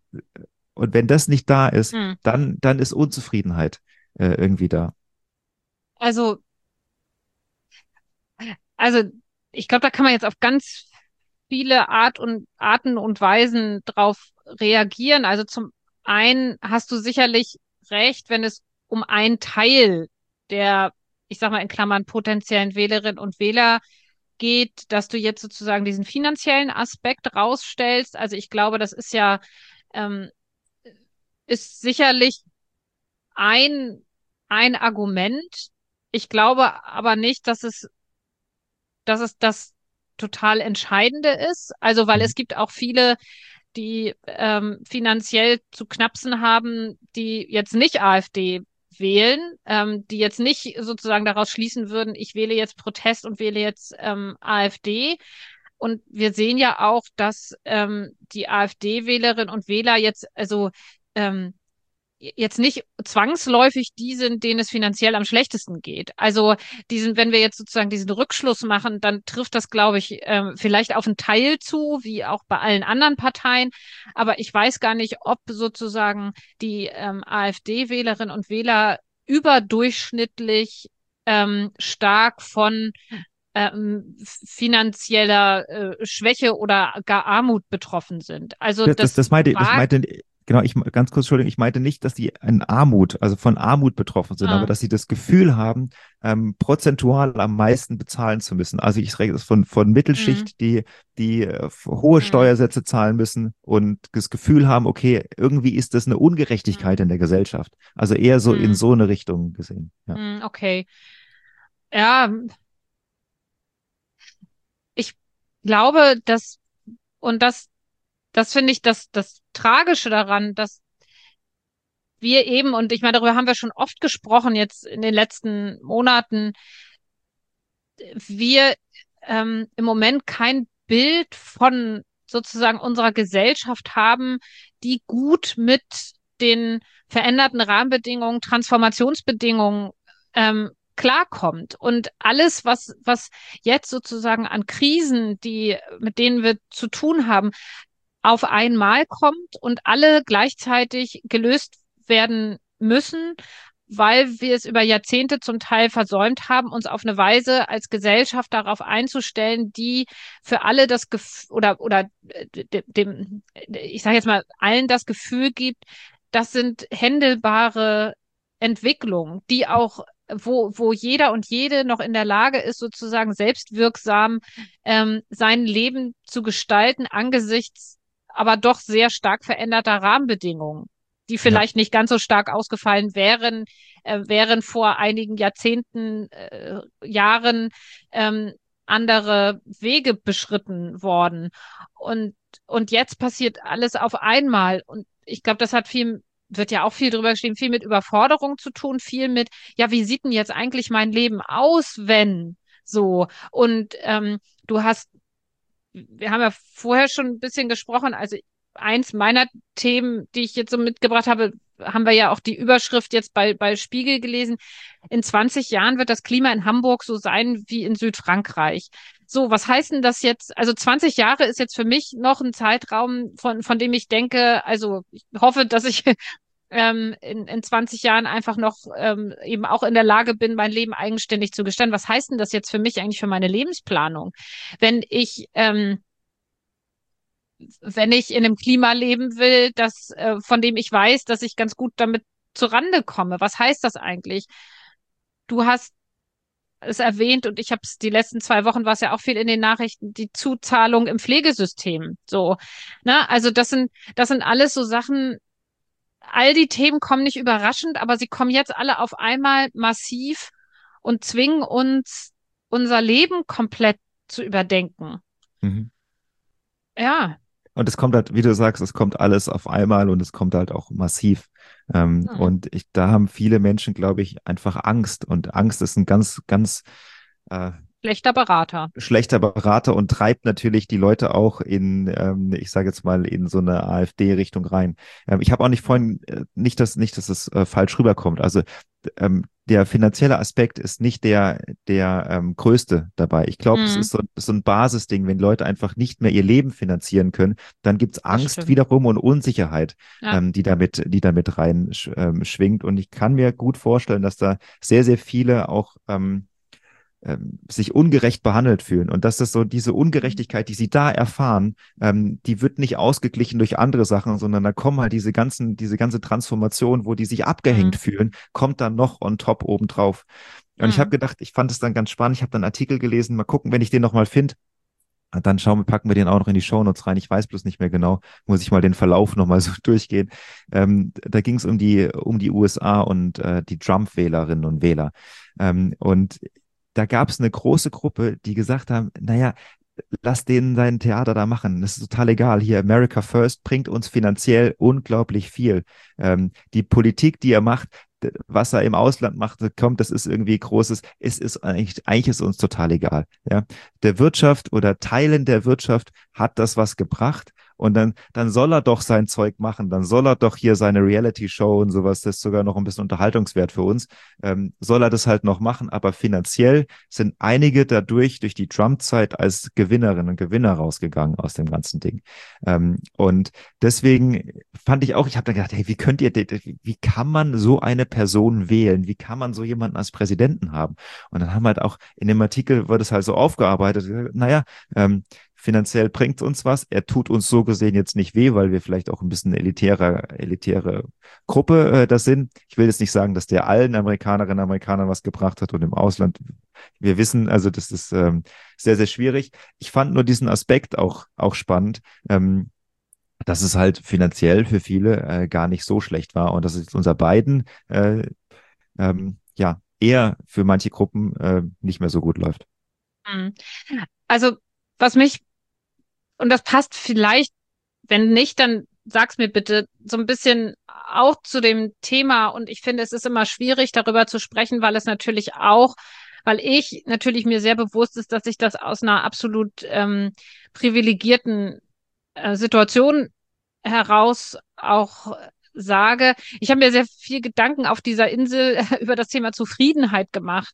und wenn das nicht da ist, Hm. dann, dann ist Unzufriedenheit äh, irgendwie da. Also, also ich glaube, da kann man jetzt auf ganz viele Art und Arten und Weisen drauf reagieren. Also zum einen hast du sicherlich recht, wenn es um einen Teil der, ich sag mal in Klammern, potenziellen Wählerinnen und Wähler geht, dass du jetzt sozusagen diesen finanziellen Aspekt rausstellst. Also ich glaube, das ist ja, ähm, ist sicherlich ein, ein Argument. Ich glaube aber nicht, dass es dass es das total Entscheidende ist. Also, weil Mhm. es gibt auch viele, die ähm, finanziell zu knapsen haben, die jetzt nicht AfD wählen, ähm, die jetzt nicht sozusagen daraus schließen würden, ich wähle jetzt Protest und wähle jetzt ähm, AfD. Und wir sehen ja auch, dass ähm, die AfD-Wählerinnen und Wähler jetzt, also ähm, jetzt nicht zwangsläufig die sind, denen es finanziell am schlechtesten geht. Also diesen, wenn wir jetzt sozusagen diesen Rückschluss machen, dann trifft das, glaube ich, ähm, vielleicht auf einen Teil zu, wie auch bei allen anderen Parteien. Aber ich weiß gar nicht, ob sozusagen die ähm, AfD-Wählerinnen und Wähler überdurchschnittlich ähm, stark von ähm, finanzieller äh, Schwäche oder gar Armut betroffen sind. Also Das, das, das das meinte, das war, meinte, genau, ich ganz kurz, Entschuldigung, ich meinte nicht, dass die in Armut, also von Armut betroffen sind, aber ah, dass sie das Gefühl haben, ähm, prozentual am meisten bezahlen zu müssen. Also ich rede das von, von mh, Mittelschicht, die, die äh, hohe mh, Steuersätze zahlen müssen und das Gefühl haben, okay, irgendwie ist das eine Ungerechtigkeit mh, in der Gesellschaft. Also eher so in mh, so eine Richtung gesehen. Ja. mh, okay. Ja, ich glaube, dass, und das, das finde ich das, das Tragische daran, dass wir eben, und ich meine, darüber haben wir schon oft gesprochen jetzt in den letzten Monaten, wir ähm, im Moment kein Bild von sozusagen unserer Gesellschaft haben, die gut mit den veränderten Rahmenbedingungen, Transformationsbedingungen ähm, klarkommt. Und alles, was, was jetzt sozusagen an Krisen, die, mit denen wir zu tun haben, auf einmal kommt und alle gleichzeitig gelöst werden müssen, weil wir es über Jahrzehnte zum Teil versäumt haben, uns auf eine Weise als Gesellschaft darauf einzustellen, die für alle das Gefühl oder oder äh, dem, ich sage jetzt mal, allen das Gefühl gibt, das sind händelbare Entwicklungen, die auch wo, wo jeder und jede noch in der Lage ist, sozusagen selbstwirksam ähm, sein Leben zu gestalten angesichts aber doch sehr stark veränderter Rahmenbedingungen, die Ja. vielleicht nicht ganz so stark ausgefallen wären, äh, wären vor einigen Jahrzehnten, äh, Jahren ähm, andere Wege beschritten worden. Und, und jetzt passiert alles auf einmal. Und ich glaube, das hat viel, wird ja auch viel drüber geschrieben, viel mit Überforderung zu tun, viel mit, ja, wie sieht denn jetzt eigentlich mein Leben aus, wenn so? Und ähm, du hast wir haben ja vorher schon ein bisschen gesprochen. Also eins meiner Themen, die ich jetzt so mitgebracht habe, haben wir ja auch die Überschrift jetzt bei, bei Spiegel gelesen. In zwanzig Jahren wird das Klima in Hamburg so sein wie in Südfrankreich. So, was heißt denn das jetzt? Also zwanzig Jahre ist jetzt für mich noch ein Zeitraum, von, von dem ich denke, also ich hoffe, dass ich ähm, in, in zwanzig Jahren einfach noch ähm, eben auch in der Lage bin, mein Leben eigenständig zu gestalten. Was heißt denn das jetzt für mich eigentlich für meine Lebensplanung? Wenn ich, ähm, wenn ich in einem Klima leben will, das, äh, von dem ich weiß, dass ich ganz gut damit zurande komme. Was heißt das eigentlich? Du hast es erwähnt und ich habe es die letzten zwei Wochen war es ja auch viel in den Nachrichten, die Zuzahlung im Pflegesystem. So, ne? Also das sind, das sind alles so Sachen, all die Themen kommen nicht überraschend, aber sie kommen jetzt alle auf einmal massiv und zwingen uns, unser Leben komplett zu überdenken. Mhm. Ja. Und es kommt halt, wie du sagst, es kommt alles auf einmal und es kommt halt auch massiv. Ähm, Hm. und ich, da haben viele Menschen, glaube ich, einfach Angst. Und Angst ist ein ganz, ganz äh, Schlechter Berater. schlechter Berater und treibt natürlich die Leute auch in, ähm, ich sage jetzt mal, in so eine AfD-Richtung rein. Ähm, ich habe auch nicht Hm. vorhin, äh, nicht, dass, nicht, dass es äh, falsch rüberkommt. Also ähm, der finanzielle Aspekt ist nicht der, der ähm, größte dabei. Ich glaube, es Hm, ist so, so ein Basisding. Wenn Leute einfach nicht mehr ihr Leben finanzieren können, dann gibt's das Angst stimmt. wiederum und Unsicherheit, Ja. ähm, die damit, die damit rein sch, ähm, schwingt. Und ich kann mir gut vorstellen, dass da sehr, sehr viele auch ähm, ähm, sich ungerecht behandelt fühlen. Und dass das so diese Hm. Ungerechtigkeit, die sie da erfahren, ähm, die wird nicht ausgeglichen durch andere Sachen, sondern da kommen halt diese ganzen, diese ganze Transformation, wo die sich abgehängt Hm. fühlen, kommt dann noch on top obendrauf. Und ich habe Hm. gedacht, ich fand es dann ganz spannend. Ich habe dann einen Artikel gelesen, mal gucken, wenn ich den nochmal finde. Dann schauen wir, packen wir den auch noch in die Shownotes rein. Ich weiß bloß nicht mehr genau, muss ich mal den Verlauf nochmal so durchgehen. Ähm, da ging es um die, um die U S A und äh, die Trump-Wählerinnen und Wähler. Ähm, und da gab es eine große Gruppe, die gesagt haben, naja, lass denen sein Theater da machen. Das ist total egal. Hier, America First bringt uns finanziell unglaublich viel. Ähm, die Politik, die er macht, was er im Ausland macht, kommt, das ist irgendwie großes, es ist eigentlich, eigentlich ist uns total egal. Ja, der Wirtschaft oder Teilen der Wirtschaft hat das was gebracht Und dann, dann soll er doch sein Zeug machen, dann soll er doch hier seine Reality-Show und sowas, das ist sogar noch ein bisschen Unterhaltungswert für uns, ähm, soll er das halt noch machen, aber finanziell sind einige dadurch, durch die Trump-Zeit als Gewinnerinnen und Gewinner rausgegangen aus dem ganzen Ding. Ähm, und deswegen fand ich auch, ich habe dann gedacht, hey, wie könnt ihr, wie kann man so eine Person wählen? Wie kann man so jemanden als Präsidenten haben? Und dann haben wir halt auch in dem Artikel, wird es halt so aufgearbeitet, naja, ähm, finanziell bringt uns was. Er tut uns so gesehen jetzt nicht weh, weil wir vielleicht auch ein bisschen elitäre, elitäre Gruppe äh, das sind. Ich will jetzt nicht sagen, dass der allen Amerikanerinnen und Amerikanern was gebracht hat und im Ausland. Wir wissen, also das ist ähm, sehr, sehr schwierig. Ich fand nur diesen Aspekt auch, auch spannend, ähm, dass es halt finanziell für viele äh, gar nicht so schlecht war und dass es unser beiden äh, ähm, ja eher für manche Gruppen äh, nicht mehr so gut läuft. Mhm. Also, was mich, und das passt vielleicht, wenn nicht, dann sag's mir bitte, so ein bisschen auch zu dem Thema. Und ich finde, es ist immer schwierig, darüber zu sprechen, weil es natürlich auch, weil ich natürlich mir sehr bewusst ist, dass ich das aus einer absolut ähm, privilegierten äh, Situation heraus auch sage. Ich habe mir sehr viel Gedanken auf dieser Insel über das Thema Zufriedenheit gemacht.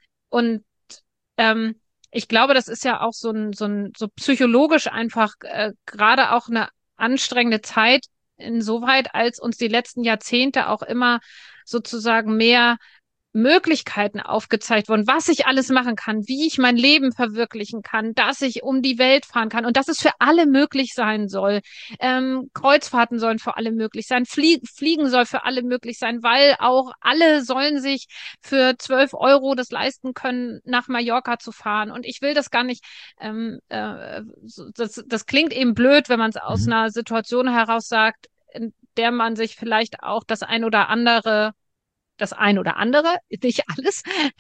Und ähm, ich glaube, das ist ja auch so ein, so ein, so psychologisch einfach äh, gerade auch eine anstrengende Zeit, insoweit, als uns die letzten Jahrzehnte auch immer sozusagen mehr Möglichkeiten aufgezeigt wurden, was ich alles machen kann, wie ich mein Leben verwirklichen kann, dass ich um die Welt fahren kann und dass es für alle möglich sein soll. Ähm, Kreuzfahrten sollen für alle möglich sein, Flie Fliegen soll für alle möglich sein, weil auch alle sollen sich für zwölf Euro das leisten können, nach Mallorca zu fahren. Und ich will das gar nicht, ähm, äh, so, das, das klingt eben blöd, wenn man es aus Mhm. einer Situation heraus sagt, in der man sich vielleicht auch das ein oder andere das ein oder andere, nicht alles,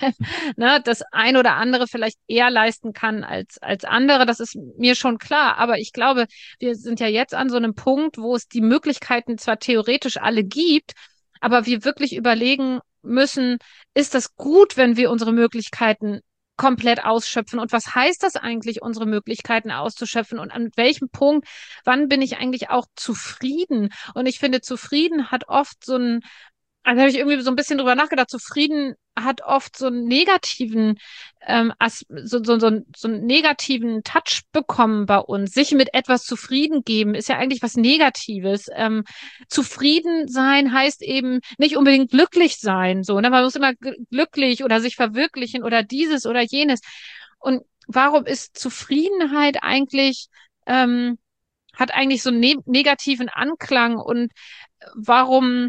ne, das ein oder andere vielleicht eher leisten kann als, als andere. Das ist mir schon klar. Aber ich glaube, wir sind ja jetzt an so einem Punkt, wo es die Möglichkeiten zwar theoretisch alle gibt, aber wir wirklich überlegen müssen, ist das gut, wenn wir unsere Möglichkeiten komplett ausschöpfen? Und was heißt das eigentlich, unsere Möglichkeiten auszuschöpfen? Und an welchem Punkt, wann bin ich eigentlich auch zufrieden? Und ich finde, zufrieden hat oft so ein also habe ich irgendwie so ein bisschen drüber nachgedacht. Zufrieden hat oft so einen negativen, ähm, As so, so, so, so einen negativen Touch bekommen bei uns. Sich mit etwas zufrieden geben ist ja eigentlich was Negatives. Ähm, zufrieden sein heißt eben nicht unbedingt glücklich sein. So, ne? Man muss immer glücklich oder sich verwirklichen oder dieses oder jenes. Und warum ist Zufriedenheit eigentlich, ähm, hat eigentlich so einen ne negativen Anklang und warum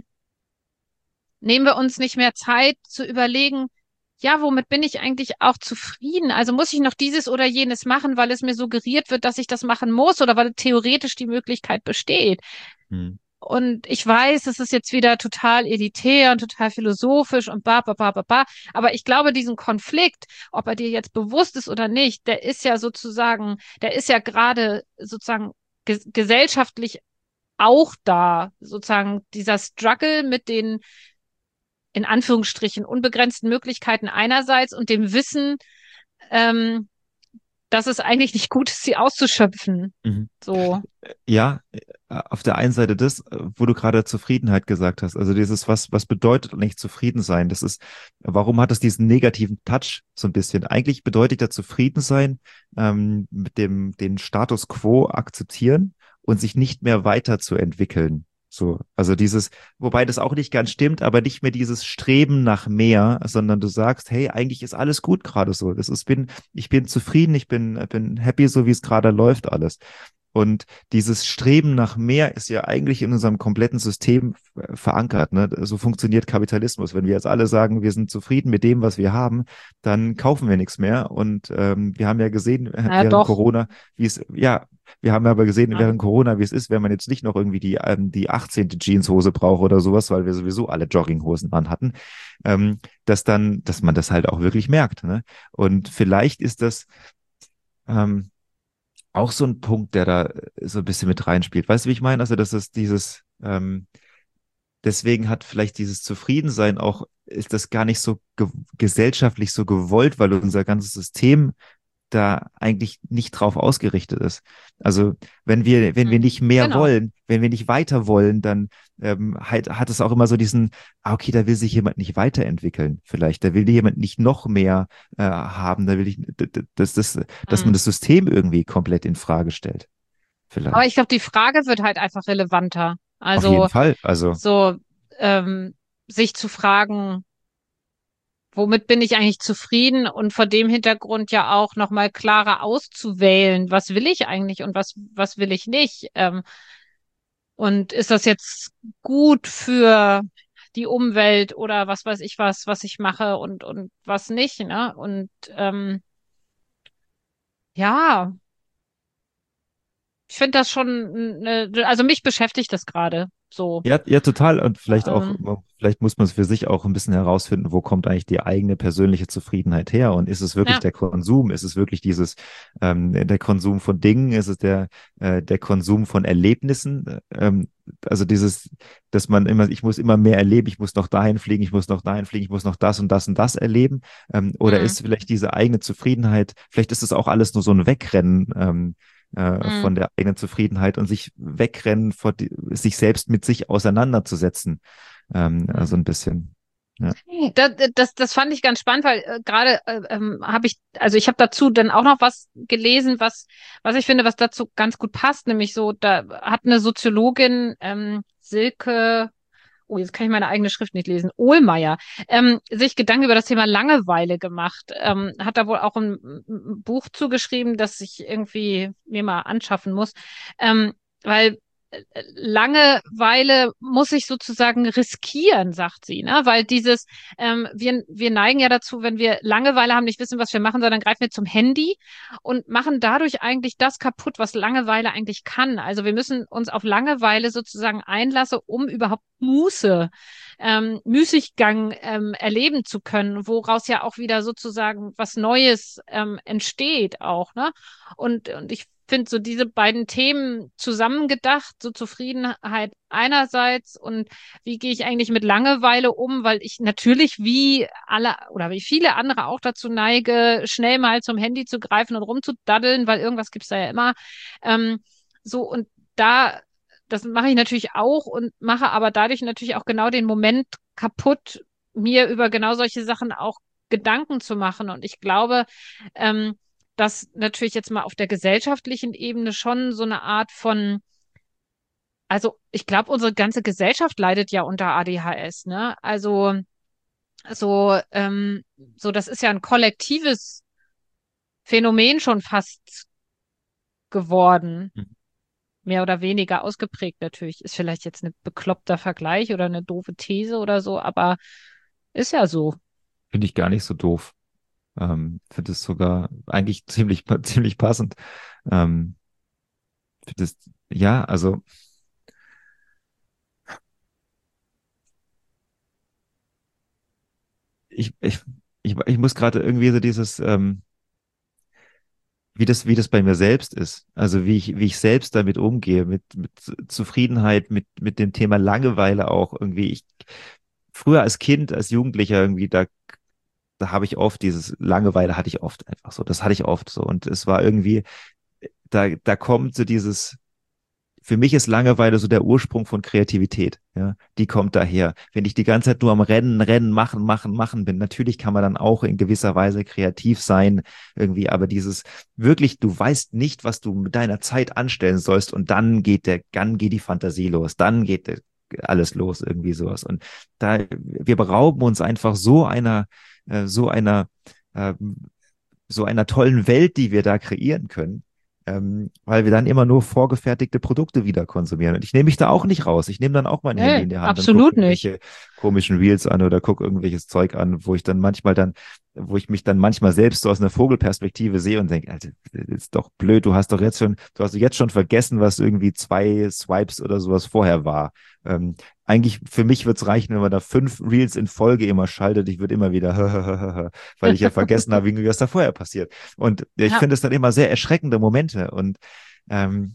nehmen wir uns nicht mehr Zeit zu überlegen, ja, womit bin ich eigentlich auch zufrieden? Also muss ich noch dieses oder jenes machen, weil es mir suggeriert wird, dass ich das machen muss oder weil theoretisch die Möglichkeit besteht. Mhm. Und ich weiß, es ist jetzt wieder total elitär und total philosophisch und ba, ba, ba, ba, ba. Aber ich glaube, diesen Konflikt, ob er dir jetzt bewusst ist oder nicht, der ist ja sozusagen, der ist ja gerade sozusagen ge gesellschaftlich auch da. Sozusagen dieser Struggle mit den in Anführungsstrichen unbegrenzten Möglichkeiten einerseits und dem Wissen, ähm, dass es eigentlich nicht gut ist, sie auszuschöpfen. Mhm. So. Ja, äh, auf der einen Seite das, äh, wo du gerade Zufriedenheit gesagt hast. Also dieses, was, was bedeutet eigentlich zufrieden sein? Das ist, warum hat es diesen negativen Touch so ein bisschen? Eigentlich bedeutet ja zufrieden sein, ähm, mit dem, den Status quo akzeptieren und sich nicht mehr weiterzuentwickeln. So, also dieses, wobei das auch nicht ganz stimmt, aber nicht mehr dieses Streben nach mehr, sondern du sagst, hey, eigentlich ist alles gut gerade so. Das ist, bin, ich bin zufrieden, ich bin, bin happy, so wie es gerade läuft alles. Und dieses Streben nach mehr ist ja eigentlich in unserem kompletten System äh, verankert. Ne? So funktioniert Kapitalismus. Wenn wir jetzt alle sagen, wir sind zufrieden mit dem, was wir haben, dann kaufen wir nichts mehr. Und ähm, wir haben ja gesehen äh, Naja, während doch. Corona, wie es, ja, wir haben aber gesehen Ja. während Corona, wie es ist, wenn man jetzt nicht noch irgendwie die, ähm, die achtzehnte Jeanshose braucht oder sowas, weil wir sowieso alle Jogginghosen an hatten, ähm, dass dann, dass man das halt auch wirklich merkt. Ne? Und vielleicht ist das, ähm, auch so ein Punkt, der da äh, so ein bisschen mit reinspielt. Weißt du, wie ich meine? Also, das ist dieses, ähm, deswegen hat vielleicht dieses Zufriedensein auch, ist das gar nicht so ge gesellschaftlich so gewollt, weil unser ganzes System da eigentlich nicht drauf ausgerichtet ist. Also wenn wir, wenn wir Mhm. nicht mehr Genau. wollen, wenn wir nicht weiter wollen, dann ähm, halt, hat es auch immer so diesen, ah, okay, da will sich jemand nicht weiterentwickeln, vielleicht. Da will jemand nicht noch mehr äh, haben, da will ich, d- d- dass, das, dass man Mhm. das System irgendwie komplett in Frage stellt, Aber ich vielleicht. glaube, die Frage wird halt einfach relevanter. Auf jeden Also Fall. Also, so ähm, sich zu fragen, womit bin ich eigentlich zufrieden und vor dem Hintergrund ja auch nochmal klarer auszuwählen, was will ich eigentlich und was, was will ich nicht. Ähm, und ist das jetzt gut für die Umwelt oder was weiß ich was, was ich mache und, und was nicht, ne? Und ähm, ja, ich finde das schon, ne, also mich beschäftigt das gerade so. ja, ja, total. Und vielleicht auch, Ähm, vielleicht muss man es für sich auch ein bisschen herausfinden, wo kommt eigentlich die eigene persönliche Zufriedenheit her? Und ist es wirklich ja. der Konsum? Ist es wirklich dieses, ähm, der Konsum von Dingen? Ist es der, äh, der Konsum von Erlebnissen? Ähm, also dieses, dass man immer, ich muss immer mehr erleben, ich muss noch dahin fliegen, ich muss noch dahin fliegen, ich muss noch das und das und das erleben. Ähm, oder Mm, ist vielleicht diese eigene Zufriedenheit, vielleicht ist es auch alles nur so ein Wegrennen, ähm, äh, mm. von der eigenen Zufriedenheit und sich wegrennen, vor die, sich selbst mit sich auseinanderzusetzen. Ähm, also Mm. ein bisschen. Ja. Das, das, das fand ich ganz spannend, weil äh, gerade äh, ähm, habe ich, also ich habe dazu dann auch noch was gelesen, was, was ich finde, was dazu ganz gut passt, nämlich so, da hat eine Soziologin, ähm, Silke, oh, jetzt kann ich meine eigene Schrift nicht lesen, Ohlmeier, ähm, sich Gedanken über das Thema Langeweile gemacht, ähm, hat da wohl auch ein, ein Buch zugeschrieben, das ich irgendwie mir mal anschaffen muss, ähm, weil Langeweile muss ich sozusagen riskieren, sagt sie, ne? Weil dieses, ähm, wir, wir neigen ja dazu, wenn wir Langeweile haben, nicht wissen, was wir machen, sondern greifen wir zum Handy und machen dadurch eigentlich das kaputt, was Langeweile eigentlich kann. Also wir müssen uns auf Langeweile sozusagen einlassen, um überhaupt Muße, ähm, Müßiggang ähm, erleben zu können, woraus ja auch wieder sozusagen was Neues ähm, entsteht auch, ne? Und, und ich finde so diese beiden Themen zusammengedacht, so Zufriedenheit einerseits und wie gehe ich eigentlich mit Langeweile um, weil ich natürlich wie alle oder wie viele andere auch dazu neige, schnell mal zum Handy zu greifen und rumzudaddeln, weil irgendwas gibt's da ja immer. Ähm, so und da, das mache ich natürlich auch und mache aber dadurch natürlich auch genau den Moment kaputt, mir über genau solche Sachen auch Gedanken zu machen. Und ich glaube, ähm, dass natürlich jetzt mal auf der gesellschaftlichen Ebene schon so eine Art von, also ich glaube, unsere ganze Gesellschaft leidet ja unter A D H S, ne? Also so, ähm, so das ist ja ein kollektives Phänomen schon fast geworden, mehr oder weniger ausgeprägt natürlich. Ist vielleicht jetzt ein bekloppter Vergleich oder eine doofe These oder so, aber ist ja so. Finde ich gar nicht so doof. Ähm, finde es sogar eigentlich ziemlich, ziemlich passend. Ähm, finde es, ja, also ich, ich, ich, ich muss gerade irgendwie so dieses, ähm, wie das, wie das bei mir selbst ist. Also wie ich, wie ich selbst damit umgehe, mit, mit Zufriedenheit, mit, mit dem Thema Langeweile auch irgendwie. Ich, früher als Kind, als Jugendlicher irgendwie, da, da habe ich oft dieses Langeweile hatte ich oft einfach so. Das hatte ich oft so. Und es war irgendwie, da, da kommt so dieses, für mich ist Langeweile so der Ursprung von Kreativität. Ja, die kommt daher. Wenn ich die ganze Zeit nur am Rennen, Rennen, machen, machen, machen bin, natürlich kann man dann auch in gewisser Weise kreativ sein irgendwie, aber dieses wirklich, du weißt nicht, was du mit deiner Zeit anstellen sollst und dann geht der, dann geht die Fantasie los, dann geht der, alles los, irgendwie sowas. Und da, wir berauben uns einfach so einer, äh, so einer, äh, so einer tollen Welt, die wir da kreieren können, ähm, weil wir dann immer nur vorgefertigte Produkte wieder konsumieren. Und ich nehme mich da auch nicht raus. Ich nehme dann auch mein Handy Nee, in die Hand und gucke absolut nicht. irgendwelche komischen Reels an oder gucke irgendwelches Zeug an, wo ich dann manchmal dann, wo ich mich dann manchmal selbst so aus einer Vogelperspektive sehe und denke, Alter, das ist doch blöd, du hast doch jetzt schon, du hast jetzt schon vergessen, was irgendwie zwei Swipes oder sowas vorher war. Ähm, eigentlich für mich wird es reichen, wenn man da fünf Reels in Folge immer schaltet. Ich würde immer wieder, weil ich ja vergessen habe, wie was da vorher passiert. Und ich Ja, finde es dann immer sehr erschreckende Momente. Und ähm,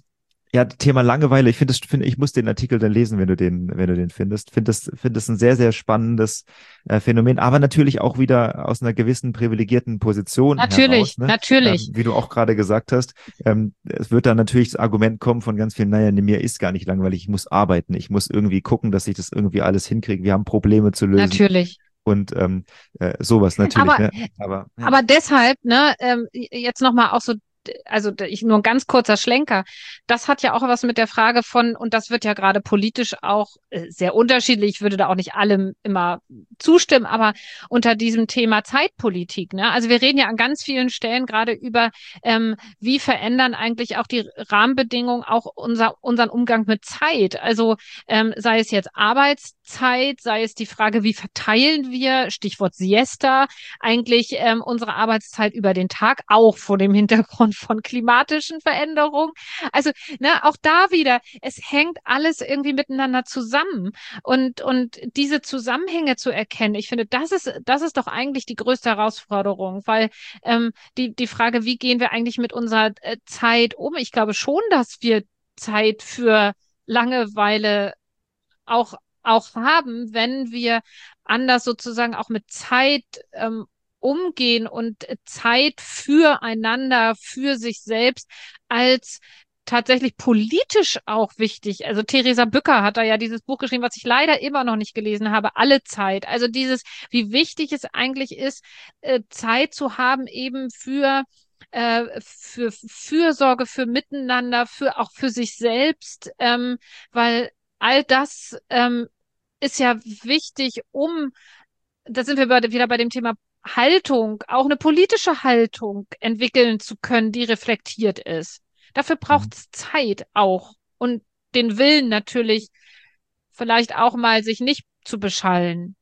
Ja, Thema Langeweile. Ich finde, finde, ich muss den Artikel dann lesen, wenn du den, wenn du den findest. Finde das, finde das ein sehr, sehr spannendes äh, Phänomen, aber natürlich auch wieder aus einer gewissen privilegierten Position heraus, Natürlich, ne? Ähm, natürlich, wie du auch gerade gesagt hast. Ähm, es wird dann natürlich das Argument kommen von ganz vielen, naja, nee, mir ist gar nicht langweilig, ich muss arbeiten, ich muss irgendwie gucken, dass ich das irgendwie alles hinkriege. Wir haben Probleme zu lösen natürlich. und ähm, äh, sowas natürlich, Aber ne? Aber ja. Aber deshalb, ne, ähm, jetzt nochmal auch so, also ich nur ein ganz kurzer Schlenker. Das hat ja auch was mit der Frage von, und das wird ja gerade politisch auch äh, sehr unterschiedlich. Ich würde da auch nicht allem immer zustimmen, aber unter diesem Thema Zeitpolitik, ne? Also wir reden ja an ganz vielen Stellen gerade über, ähm, wie verändern eigentlich auch die Rahmenbedingungen auch unser, unseren Umgang mit Zeit. Also ähm, sei es jetzt Arbeitszeit, sei es die Frage, wie verteilen wir, Stichwort Siesta, eigentlich ähm, unsere Arbeitszeit über den Tag, auch vor dem Hintergrund von klimatischen Veränderungen. Also ne, auch da wieder, es hängt alles irgendwie miteinander zusammen. Und, und diese Zusammenhänge zu erkennen, ich finde, das ist, das ist doch eigentlich die größte Herausforderung, weil ähm, die, die Frage, wie gehen wir eigentlich mit unserer äh, Zeit um? Ich glaube schon, dass wir Zeit für Langeweile auch, auch haben, wenn wir anders sozusagen auch mit Zeit ähm, umgehen und Zeit füreinander, für sich selbst als tatsächlich politisch auch wichtig. Also Theresa Bücker hat da ja dieses Buch geschrieben, was ich leider immer noch nicht gelesen habe, Alle Zeit. Also dieses, wie wichtig es eigentlich ist, äh, Zeit zu haben eben für äh, für Fürsorge, für Miteinander, für auch für sich selbst, ähm, weil all das ähm, ist ja wichtig, um, da sind wir bei, wieder bei dem Thema Haltung, auch eine politische Haltung entwickeln zu können, die reflektiert ist. Dafür braucht es Zeit auch und den Willen natürlich, vielleicht auch mal sich nicht zu beschallen.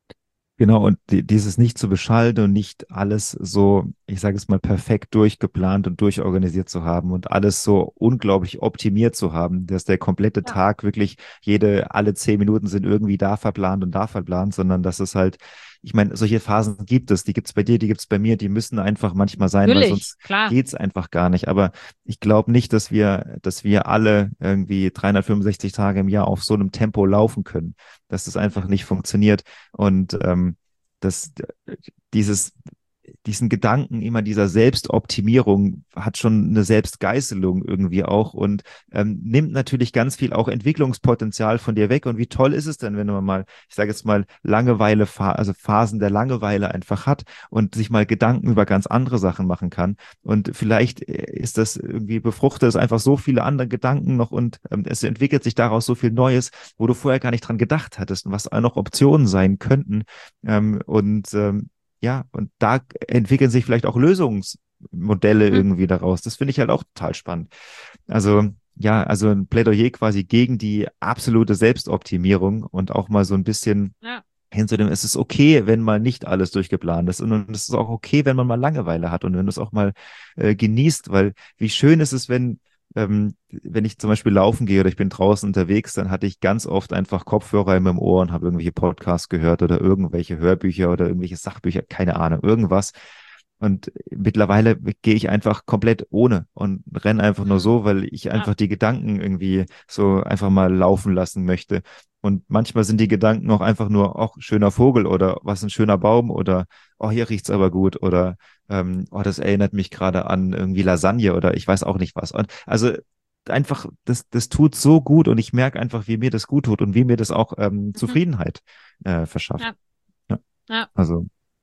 Genau, und die, dieses nicht zu beschallen und nicht alles so, ich sage es mal, perfekt durchgeplant und durchorganisiert zu haben und alles so unglaublich optimiert zu haben, dass der komplette Ja, Tag wirklich jede, alle zehn Minuten sind irgendwie da verplant und da verplant, sondern dass es halt, ich meine, solche Phasen gibt es, die gibt es bei dir, die gibt es bei mir, die müssen einfach manchmal sein, weil natürlich, sonst klar. geht's einfach gar nicht. Aber ich glaube nicht, dass wir, dass wir alle irgendwie dreihundertfünfundsechzig Tage im Jahr auf so einem Tempo laufen können, dass das einfach nicht funktioniert. Und ähm, das, dieses, diesen Gedanken immer dieser Selbstoptimierung hat schon eine Selbstgeißelung irgendwie auch und ähm, nimmt natürlich ganz viel auch Entwicklungspotenzial von dir weg. Und wie toll ist es denn, wenn man mal, ich sage jetzt mal, Langeweile, also Phasen der Langeweile einfach hat und sich mal Gedanken über ganz andere Sachen machen kann. Und vielleicht äh, ist das irgendwie befruchtet es einfach so viele andere Gedanken noch und ähm, es entwickelt sich daraus so viel Neues, wo du vorher gar nicht dran gedacht hattest und was auch noch Optionen sein könnten. Ähm, und ähm, ja, und da entwickeln sich vielleicht auch Lösungsmodelle Mhm. irgendwie daraus. Das finde ich halt auch total spannend. Also, ja, also ein Plädoyer quasi gegen die absolute Selbstoptimierung und auch mal so ein bisschen Ja. hinzu dem, es ist okay, wenn mal nicht alles durchgeplant ist. Und, und es ist auch okay, wenn man mal Langeweile hat und wenn du es auch mal äh, genießt, weil wie schön ist es, wenn ähm, wenn ich zum Beispiel laufen gehe oder ich bin draußen unterwegs, dann hatte ich ganz oft einfach Kopfhörer in meinem Ohr und habe irgendwelche Podcasts gehört oder irgendwelche Hörbücher oder irgendwelche Sachbücher, keine Ahnung, irgendwas. Und mittlerweile gehe ich einfach komplett ohne und renne einfach nur Mhm. so, weil ich Ja. einfach die Gedanken irgendwie so einfach mal laufen lassen möchte. Und manchmal sind die Gedanken auch einfach nur, ach, schöner Vogel oder was ein schöner Baum oder oh, hier riecht's aber gut oder ähm, oh, das erinnert mich gerade an irgendwie Lasagne oder ich weiß auch nicht was. Und also einfach, das, das tut so gut und ich merke einfach, wie mir das gut tut und wie mir das auch ähm, Mhm. Zufriedenheit äh, verschafft. Ja. Ja, Ja. also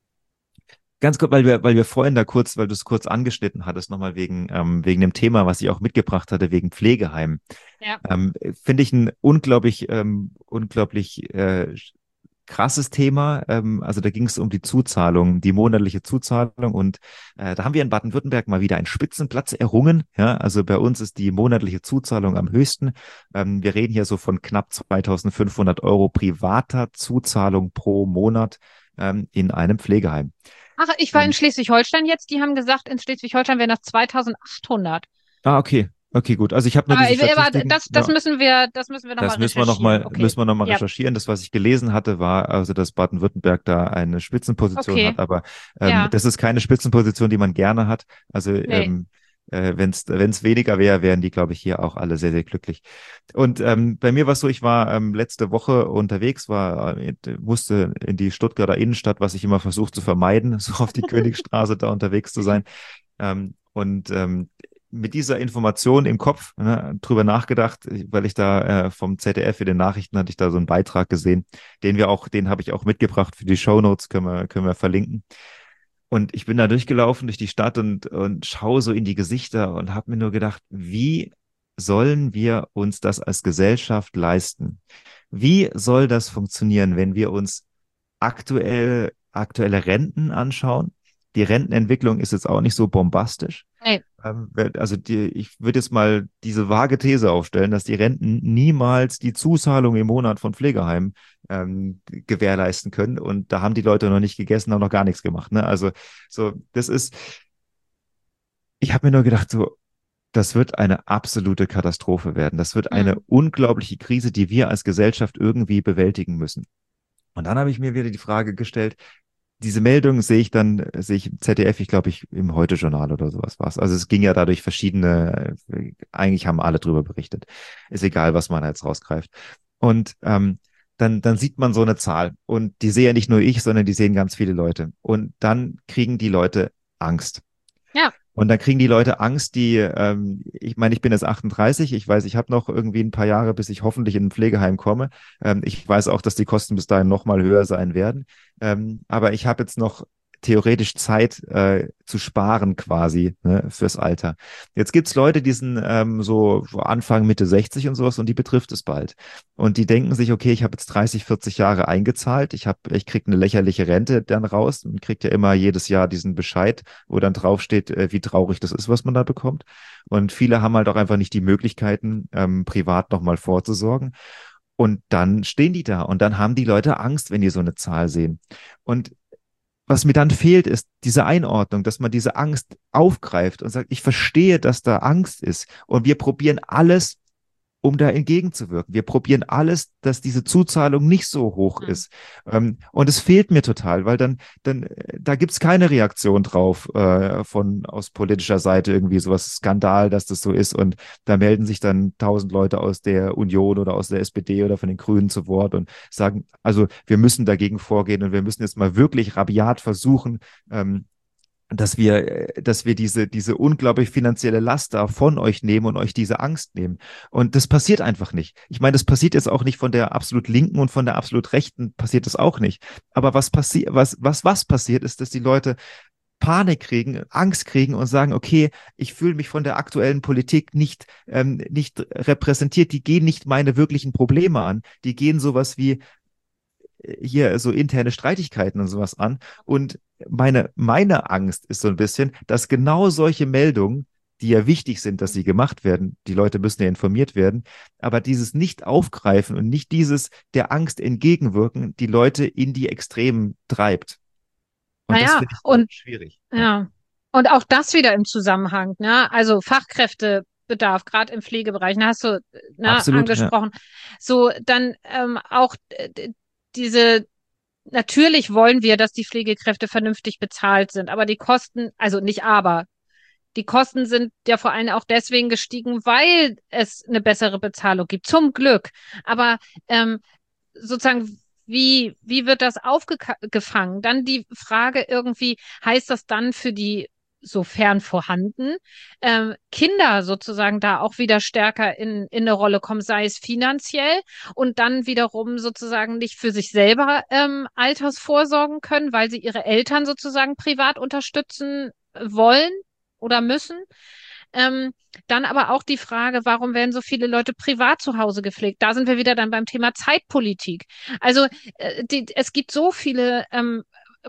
ganz kurz, weil wir, weil wir vorhin da kurz, weil du es kurz angeschnitten hattest, nochmal wegen, ähm, wegen dem Thema, was ich auch mitgebracht hatte, wegen Pflegeheim. Ja. Ähm, finde ich ein unglaublich, ähm, unglaublich äh, krasses Thema. Ähm, also da ging es um die Zuzahlung, die monatliche Zuzahlung. Und äh, da haben wir in Baden-Württemberg mal wieder einen Spitzenplatz errungen. Ja, also bei uns ist die monatliche Zuzahlung am höchsten. Ähm, wir reden hier so von knapp zweitausendfünfhundert Euro privater Zuzahlung pro Monat ähm, in einem Pflegeheim. Ach, ich war in Und, Schleswig-Holstein jetzt. Die haben gesagt, in Schleswig-Holstein wären das zweitausendachthundert. ah, okay. Okay, gut. Also ich habe nur Aber, diese aber Statistiken. das, das Ja. müssen wir, das müssen wir Das nochmal müssen wir noch recherchieren. mal, Okay. müssen wir noch mal Ja. recherchieren. Das, was ich gelesen hatte, war also, dass Baden-Württemberg da eine Spitzenposition Okay. hat, aber ähm, Ja. das ist keine Spitzenposition, die man gerne hat. Also Nee. ähm, äh, wenn es wenn es weniger wäre, wären die, glaube ich, hier auch alle sehr, sehr glücklich. Und ähm, bei mir war es so, ich war ähm, letzte Woche unterwegs, war, äh, musste in die Stuttgarter Innenstadt, was ich immer versuche zu vermeiden, so auf die Königstraße da unterwegs zu sein. Ähm, und ähm, mit dieser Information im Kopf, ne, drüber nachgedacht, weil ich da äh, vom Z D F in den Nachrichten hatte ich da so einen Beitrag gesehen, den wir auch, den habe ich auch mitgebracht für die Shownotes, können wir, können wir verlinken. Und ich bin da durchgelaufen durch die Stadt und, und schaue so in die Gesichter und habe mir nur gedacht, wie sollen wir uns das als Gesellschaft leisten? Wie soll das funktionieren, wenn wir uns aktuell, aktuelle Renten anschauen? Die Rentenentwicklung ist jetzt auch nicht so bombastisch. Nee. Ähm, Also die, ich würde jetzt mal diese vage These aufstellen, dass die Renten niemals die Zuzahlung im Monat von Pflegeheimen ähm, gewährleisten können. Und da haben die Leute noch nicht gegessen, haben noch gar nichts gemacht. Ne? Also so, das ist, ich habe mir nur gedacht, so, das wird eine absolute Katastrophe werden. Das wird eine Hm. unglaubliche Krise, die wir als Gesellschaft irgendwie bewältigen müssen. Und dann habe ich mir wieder die Frage gestellt, diese Meldung sehe ich dann, äh, sehe ich im Z D F, ich glaube, ich im Heute-Journal oder sowas war es. Also es ging ja dadurch verschiedene, äh, eigentlich haben alle drüber berichtet. Ist egal, was man jetzt rausgreift. Und ähm, dann, dann sieht man so eine Zahl. Und die sehe ja nicht nur ich, sondern die sehen ganz viele Leute. Und dann kriegen die Leute Angst. Ja. Und dann kriegen die Leute Angst, die, ähm, ich meine, ich bin jetzt achtunddreißig, ich weiß, ich habe noch irgendwie ein paar Jahre, bis ich hoffentlich in ein Pflegeheim komme. Ähm, ich weiß auch, dass die Kosten bis dahin noch mal höher sein werden. Ähm, aber ich habe jetzt noch theoretisch Zeit äh, zu sparen quasi, ne, fürs Alter. Jetzt gibt's Leute, die sind ähm, so, so Anfang, Mitte sechzig und sowas und die betrifft es bald. Und die denken sich, okay, ich habe jetzt dreißig, vierzig Jahre eingezahlt, ich habe, ich krieg eine lächerliche Rente dann raus und kriegt ja immer jedes Jahr diesen Bescheid, wo dann draufsteht, äh, wie traurig das ist, was man da bekommt. Und viele haben halt auch einfach nicht die Möglichkeiten, ähm, privat nochmal vorzusorgen. Und dann stehen die da und dann haben die Leute Angst, wenn die so eine Zahl sehen. Und was mir dann fehlt, ist diese Einordnung, dass man diese Angst aufgreift und sagt, ich verstehe, dass da Angst ist. Und wir probieren alles, um da entgegenzuwirken. Wir probieren alles, dass diese Zuzahlung nicht so hoch Hm. ist. Ähm, und es fehlt mir total, weil dann, dann, äh, da gibt's keine Reaktion drauf äh, von aus politischer Seite irgendwie sowas Skandal, dass das so ist. Und da melden sich dann tausend Leute aus der Union oder aus der S P D oder von den Grünen zu Wort und sagen, also wir müssen dagegen vorgehen und wir müssen jetzt mal wirklich rabiat versuchen, ähm, dass wir, äh, dass wir diese, diese unglaublich finanzielle Last da von euch nehmen und euch diese Angst nehmen. Und das passiert einfach nicht. Ich meine, das passiert jetzt auch nicht von der absolut Linken und von der absolut Rechten passiert das auch nicht. Aber was passiert, was, was, was passiert ist, dass die Leute Panik kriegen, Angst kriegen und sagen, okay, ich fühle mich von der aktuellen Politik nicht, ähm, nicht repräsentiert, die gehen nicht meine wirklichen Probleme an. Die gehen sowas wie, hier so interne Streitigkeiten und sowas an. Und meine, meine Angst ist so ein bisschen, dass genau solche Meldungen, die ja wichtig sind, dass sie gemacht werden, die Leute müssen ja informiert werden, aber dieses Nicht-Aufgreifen und nicht dieses der Angst entgegenwirken, die Leute in die Extremen treibt. Und das Naja, finde ich so und schwierig. Ja. ja. Und auch das wieder im Zusammenhang, ne? Also Fachkräftebedarf, gerade im Pflegebereich, ne, hast du, ne, Absolut, ja. angesprochen. So, dann ähm, auch äh, diese, natürlich wollen wir, dass die Pflegekräfte vernünftig bezahlt sind, aber die Kosten, also nicht aber, die Kosten sind ja vor allem auch deswegen gestiegen, weil es eine bessere Bezahlung gibt. Zum Glück. Aber ähm, sozusagen, wie, wie wird das aufgefangen? Dann die Frage irgendwie, heißt das dann für die, sofern vorhanden, ähm, Kinder sozusagen da auch wieder stärker in, in eine Rolle kommen, sei es finanziell und dann wiederum sozusagen nicht für sich selber ähm, Altersvorsorgen können, weil sie ihre Eltern sozusagen privat unterstützen wollen oder müssen. Ähm, Dann aber auch die Frage, warum werden so viele Leute privat zu Hause gepflegt? Da sind wir wieder dann beim Thema Zeitpolitik. Also äh, die, es gibt so viele ähm,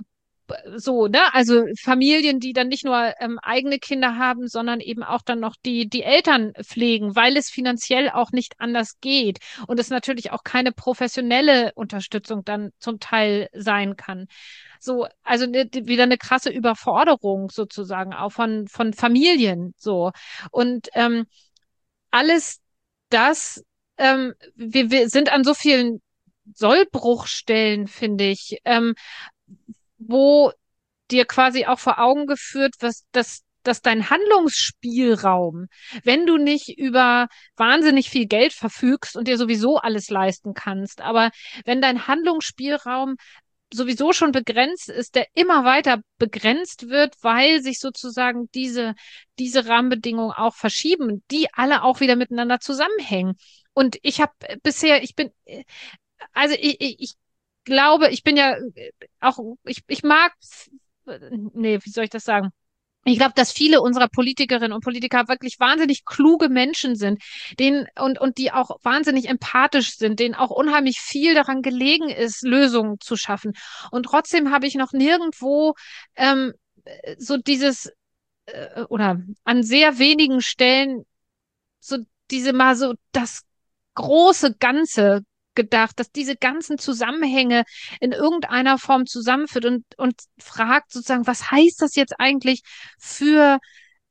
so, ne? Also Familien, die dann nicht nur ähm, eigene Kinder haben, sondern eben auch dann noch die, die Eltern pflegen, weil es finanziell auch nicht anders geht und es natürlich auch keine professionelle Unterstützung dann zum Teil sein kann. So, also ne, die- wieder eine krasse Überforderung sozusagen auch von, von Familien, so. Und ähm, alles das, ähm, wir, wir sind an so vielen Sollbruchstellen, finde ich, ähm, wo dir quasi auch vor Augen geführt, was, dass, dass dein Handlungsspielraum, wenn du nicht über wahnsinnig viel Geld verfügst und dir sowieso alles leisten kannst, aber wenn dein Handlungsspielraum sowieso schon begrenzt ist, der immer weiter begrenzt wird, weil sich sozusagen diese, diese Rahmenbedingungen auch verschieben, die alle auch wieder miteinander zusammenhängen. Und ich habe bisher, ich bin, also ich, ich, ich glaube, ich bin ja auch, ich, ich mag, nee, wie soll ich das sagen? Ich glaube, dass viele unserer Politikerinnen und Politiker wirklich wahnsinnig kluge Menschen sind, denen und, und die auch wahnsinnig empathisch sind, denen auch unheimlich viel daran gelegen ist, Lösungen zu schaffen. Und trotzdem habe ich noch nirgendwo ähm, so dieses äh, oder an sehr wenigen Stellen so diese mal so das große Ganze gedacht, dass diese ganzen Zusammenhänge in irgendeiner Form zusammenführt und, und fragt sozusagen, was heißt das jetzt eigentlich für,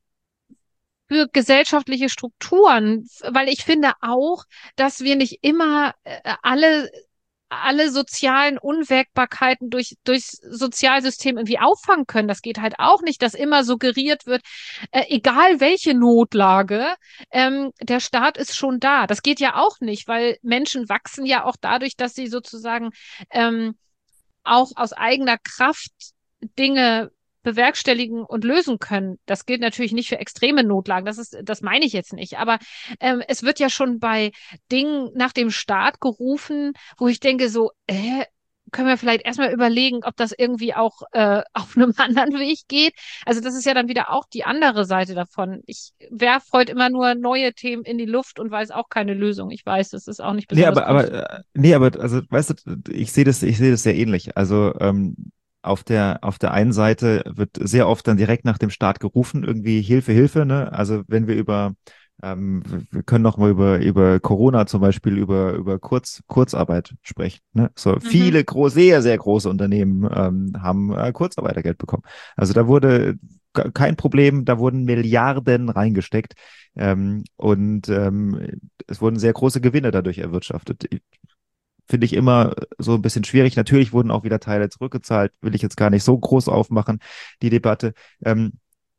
für gesellschaftliche Strukturen? Weil ich finde auch, dass wir nicht immer äh, alle alle sozialen Unwägbarkeiten durch, durchs Sozialsystem irgendwie auffangen können. Das geht halt auch nicht, dass immer suggeriert wird, äh, egal welche Notlage, ähm, der Staat ist schon da. Das geht ja auch nicht, weil Menschen wachsen ja auch dadurch, dass sie sozusagen ähm, auch aus eigener Kraft Dinge bewerkstelligen und lösen können. Das gilt natürlich nicht für extreme Notlagen. Das ist, das meine ich jetzt nicht. Aber ähm, es wird ja schon bei Dingen nach dem Staat gerufen, wo ich denke so, äh, können wir vielleicht erstmal überlegen, ob das irgendwie auch äh, auf einem anderen Weg geht. Also das ist ja dann wieder auch die andere Seite davon. Ich werfe heute immer nur neue Themen in die Luft und weiß auch keine Lösung. Ich weiß, das ist auch nicht Nee, besonders aber, aber, konstruktiv. äh, nee, aber, also, weißt du, ich sehe das, ich sehe das sehr ähnlich. Also, ähm, auf der, auf der einen Seite wird sehr oft dann direkt nach dem Staat gerufen, irgendwie Hilfe, Hilfe, ne? Also, wenn wir über, ähm, wir können noch mal über, über Corona zum Beispiel, über, über Kurz, Kurzarbeit sprechen, ne? So, Mhm. viele gro sehr, sehr große Unternehmen, ähm, haben äh, Kurzarbeitergeld bekommen. Also, da wurde ke- kein Problem, da wurden Milliarden reingesteckt. Ähm, und ähm, es wurden sehr große Gewinne dadurch erwirtschaftet. Finde ich immer so ein bisschen schwierig. Natürlich wurden auch wieder Teile zurückgezahlt, will ich jetzt gar nicht so groß aufmachen, die Debatte. Ähm,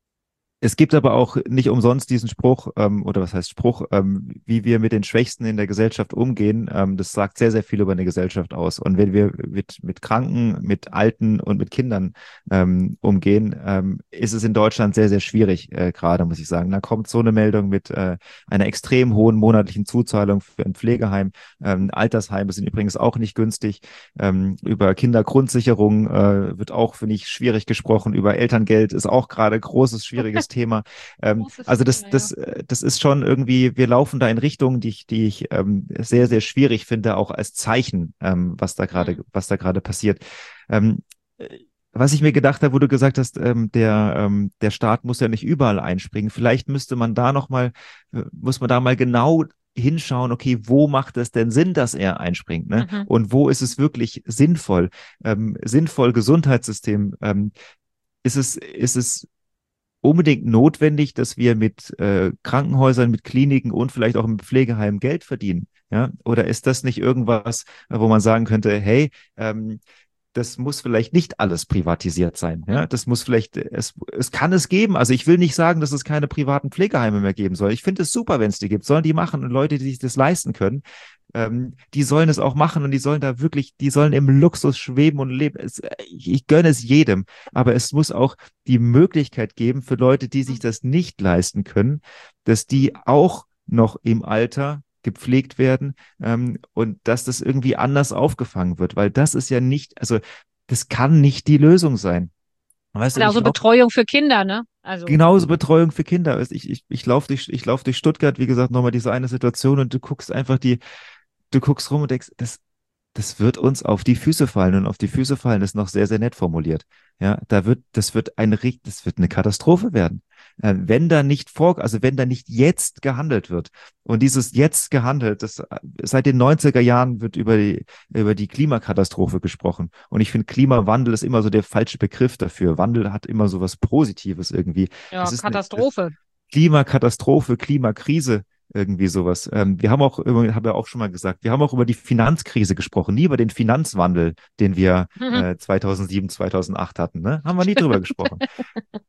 Es gibt aber auch nicht umsonst diesen Spruch, ähm, oder was heißt Spruch, ähm, wie wir mit den Schwächsten in der Gesellschaft umgehen. Ähm, das sagt sehr, sehr viel über eine Gesellschaft aus. Und wenn wir mit, mit Kranken, mit Alten und mit Kindern ähm, umgehen, ähm, ist es in Deutschland sehr, sehr schwierig, äh, gerade, muss ich sagen. Da kommt so eine Meldung mit äh, einer extrem hohen monatlichen Zuzahlung für ein Pflegeheim. Ähm, Altersheime sind übrigens auch nicht günstig. Ähm, über Kindergrundsicherung äh, wird auch, finde ich, schwierig gesprochen. Über Elterngeld ist auch gerade großes, schwieriges Thema. Ähm, Großes also das, Thema, ja. das, äh, das ist schon irgendwie, wir laufen da in Richtungen, die ich, die ich ähm, sehr, sehr schwierig finde, auch als Zeichen, ähm, was da gerade, Mhm. was da gerade passiert. Ähm, äh, Was ich mir gedacht habe, wo du gesagt hast, ähm, der, ähm, der Staat muss ja nicht überall einspringen. Vielleicht müsste man da noch mal, äh, muss man da mal genau hinschauen, okay, wo macht es denn Sinn, dass er einspringt, ne? Mhm. Und wo ist es wirklich sinnvoll? Ähm, sinnvoll Gesundheitssystem, ähm, ist es, ist es unbedingt notwendig, dass wir mit äh, Krankenhäusern, mit Kliniken und vielleicht auch im Pflegeheim Geld verdienen? Ja? Oder ist das nicht irgendwas, äh, wo man sagen könnte, hey, ähm, das muss vielleicht nicht alles privatisiert sein. Mhm. Ja, das muss vielleicht, es, es kann es geben. Also ich will nicht sagen, dass es keine privaten Pflegeheime mehr geben soll. Ich finde es super, wenn es die gibt. Sollen die machen und Leute, die sich das leisten können, ähm, die sollen es auch machen und die sollen da wirklich, die sollen im Luxus schweben und leben. Es, ich, ich gönne es jedem, aber es muss auch die Möglichkeit geben für Leute, die sich das nicht leisten können, dass die auch noch im Alter gepflegt werden, ähm, und dass das irgendwie anders aufgefangen wird, weil das ist ja nicht, also das kann nicht die Lösung sein. Weißt du, Oder auch ich so laufe Betreuung für Kinder, ne? Also, genauso Betreuung für Kinder. Weißt, ich, ich, ich laufe durch, ich lauf durch Stuttgart, wie gesagt, nochmal diese eine Situation und du guckst einfach die, du guckst rum und denkst, das, das wird uns auf die Füße fallen und auf die Füße fallen ist noch sehr, sehr nett formuliert. Ja, da wird, das wird ein, richt- das wird eine Katastrophe werden. Äh, wenn da nicht vor, also wenn da nicht jetzt gehandelt wird. Und dieses jetzt gehandelt, das, äh, seit den neunziger Jahren wird über die, über die Klimakatastrophe gesprochen. Und ich finde, Klimawandel ist immer so der falsche Begriff dafür. Wandel hat immer so was Positives irgendwie. ja, Es ist eine, Katastrophe. Klimakatastrophe, Klimakrise, irgendwie sowas. Ähm, wir haben auch, über- habe ja auch schon mal gesagt, wir haben auch über die Finanzkrise gesprochen, nie über den Finanzwandel, den wir äh, zweitausendsieben, zweitausendacht hatten. Ne? Haben wir nie drüber gesprochen.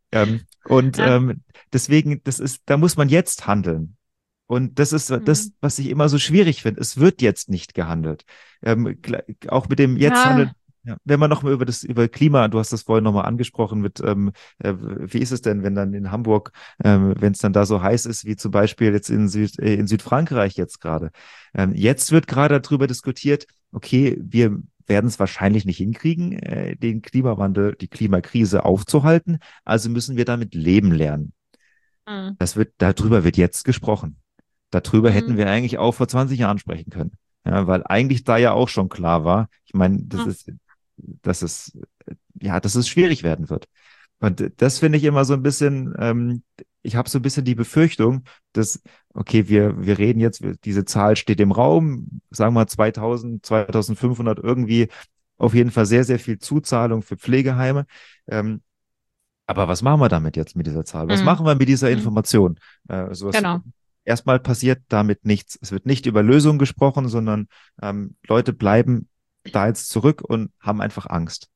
Ähm, und Ja. ähm, deswegen, das ist, da muss man jetzt handeln. Und das ist Hm. das, was ich immer so schwierig finde. Es wird jetzt nicht gehandelt. Ähm, gle- auch mit dem jetzt Ja. handeln. Ja, wenn man noch mal über das über Klima, du hast das vorhin nochmal angesprochen mit, ähm, äh, wie ist es denn, wenn dann in Hamburg, ähm, wenn es dann da so heiß ist, wie zum Beispiel jetzt in Süd, äh, in Südfrankreich jetzt gerade. Ähm, jetzt wird gerade darüber diskutiert, okay, wir werden es wahrscheinlich nicht hinkriegen, äh, den Klimawandel, die Klimakrise aufzuhalten, also müssen wir damit leben lernen. Hm. Das wird, darüber wird jetzt gesprochen. Darüber hätten Hm. wir eigentlich auch vor zwanzig Jahren sprechen können. Ja, weil eigentlich da ja auch schon klar war, ich meine, das Hm. ist, dass es, ja, dass es schwierig werden wird. Und das finde ich immer so ein bisschen, ähm, ich habe so ein bisschen die Befürchtung, dass, okay, wir, wir reden jetzt, wir, diese Zahl steht im Raum, sagen wir zweitausend, zweitausendfünfhundert irgendwie, auf jeden Fall sehr, sehr viel Zuzahlung für Pflegeheime. Ähm, aber was machen wir damit jetzt mit dieser Zahl? Was Hm. machen wir mit dieser Hm. Information? Äh, sowas, Genau. erstmal passiert damit nichts. Es wird nicht über Lösungen gesprochen, sondern ähm, Leute bleiben da jetzt zurück und haben einfach Angst.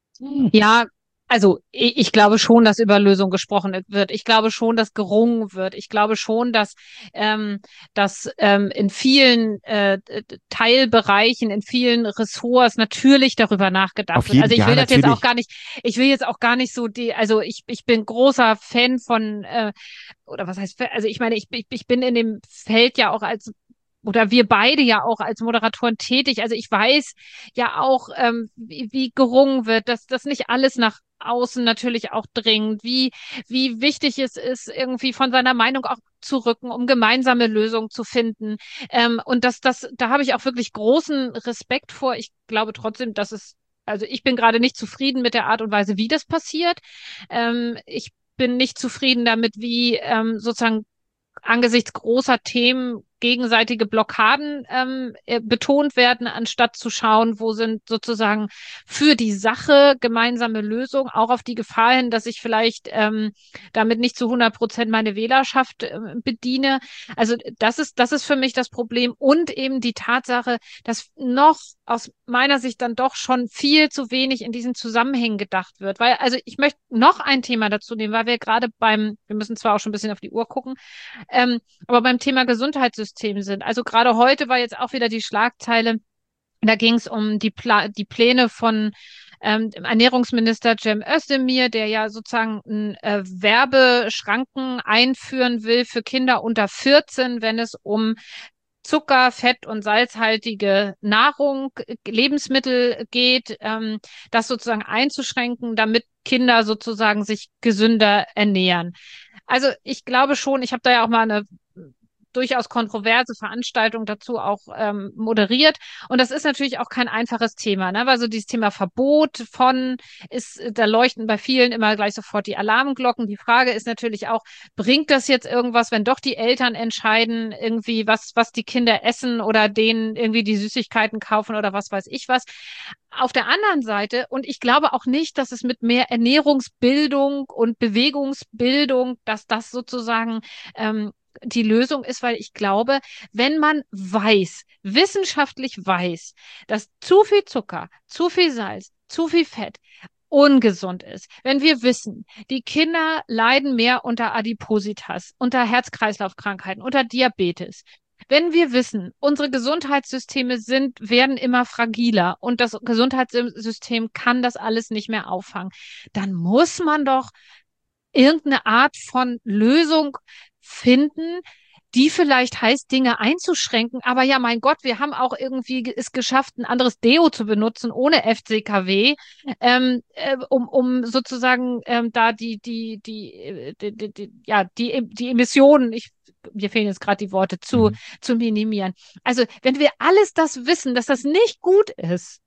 Ja, also ich, ich glaube schon, dass über Lösungen gesprochen wird. Ich glaube schon, dass gerungen wird. Ich glaube schon, dass, ähm, dass ähm, in vielen äh, Teilbereichen, in vielen Ressorts natürlich darüber nachgedacht Auf wird. jeden, Also ich ja, will das jetzt auch natürlich. gar nicht, ich will jetzt auch gar nicht so die, also ich, ich bin großer Fan von äh, oder was heißt, also ich meine, ich, ich, ich bin in dem Feld ja auch als, oder wir beide ja auch als Moderatoren tätig. Also ich weiß ja auch, ähm, wie, wie gerungen wird, dass das nicht alles nach außen natürlich auch dringt, wie, wie wichtig es ist, irgendwie von seiner Meinung auch zu rücken, um gemeinsame Lösungen zu finden. Ähm, und das, das, da habe ich auch wirklich großen Respekt vor. Ich glaube trotzdem, dass es, also ich bin gerade nicht zufrieden mit der Art und Weise, wie das passiert. Ähm, ich bin nicht zufrieden damit, wie ähm, sozusagen angesichts großer Themen gegenseitige Blockaden ähm, äh, betont werden, anstatt zu schauen, wo sind sozusagen für die Sache gemeinsame Lösungen, auch auf die Gefahr hin, dass ich vielleicht ähm, damit nicht zu hundert Prozent meine Wählerschaft äh, bediene. Also das ist, das ist für mich das Problem und eben die Tatsache, dass noch aus meiner Sicht dann doch schon viel zu wenig in diesen Zusammenhängen gedacht wird. Weil, also ich möchte noch ein Thema dazu nehmen, weil wir gerade beim, wir müssen zwar auch schon ein bisschen auf die Uhr gucken, ähm, aber beim Thema Gesundheitssystem sind. Also gerade heute war jetzt auch wieder die Schlagzeile, da ging es um die, Pla die Pläne von ähm, dem Ernährungsminister Cem Özdemir, der ja sozusagen ein, äh, Werbeschranken einführen will für Kinder unter vierzehn, wenn es um Zucker, Fett und salzhaltige Nahrung, Lebensmittel geht, ähm, das sozusagen einzuschränken, damit Kinder sozusagen sich gesünder ernähren. Also ich glaube schon, ich habe da ja auch mal eine durchaus kontroverse Veranstaltung dazu auch ähm, moderiert. Und das ist natürlich auch kein einfaches Thema, ne? Weil so dieses Thema Verbot von ist, da leuchten bei vielen immer gleich sofort die Alarmglocken. Die Frage ist natürlich auch, bringt das jetzt irgendwas, wenn doch die Eltern entscheiden, irgendwie, was, was die Kinder essen oder denen irgendwie die Süßigkeiten kaufen oder was weiß ich was. Auf der anderen Seite, und ich glaube auch nicht, dass es mit mehr Ernährungsbildung und Bewegungsbildung, dass das sozusagen ähm, die Lösung ist, weil ich glaube, wenn man weiß, wissenschaftlich weiß, dass zu viel Zucker, zu viel Salz, zu viel Fett ungesund ist, wenn wir wissen, die Kinder leiden mehr unter Adipositas, unter Herz-Kreislauf-Krankheiten, unter Diabetes, wenn wir wissen, unsere Gesundheitssysteme sind, werden immer fragiler und das Gesundheitssystem kann das alles nicht mehr auffangen, dann muss man doch irgendeine Art von Lösung finden, die vielleicht heißt, Dinge einzuschränken. Aber ja, mein Gott, wir haben auch irgendwie es geschafft, ein anderes Deo zu benutzen ohne F C K W, ähm, äh, um, um sozusagen ähm, da die, die, die, äh, die, die, die, ja, die, die Emissionen, ich, mir fehlen jetzt gerade die Worte, zu, Mhm. zu minimieren. Also, wenn wir alles das wissen, dass das nicht gut ist,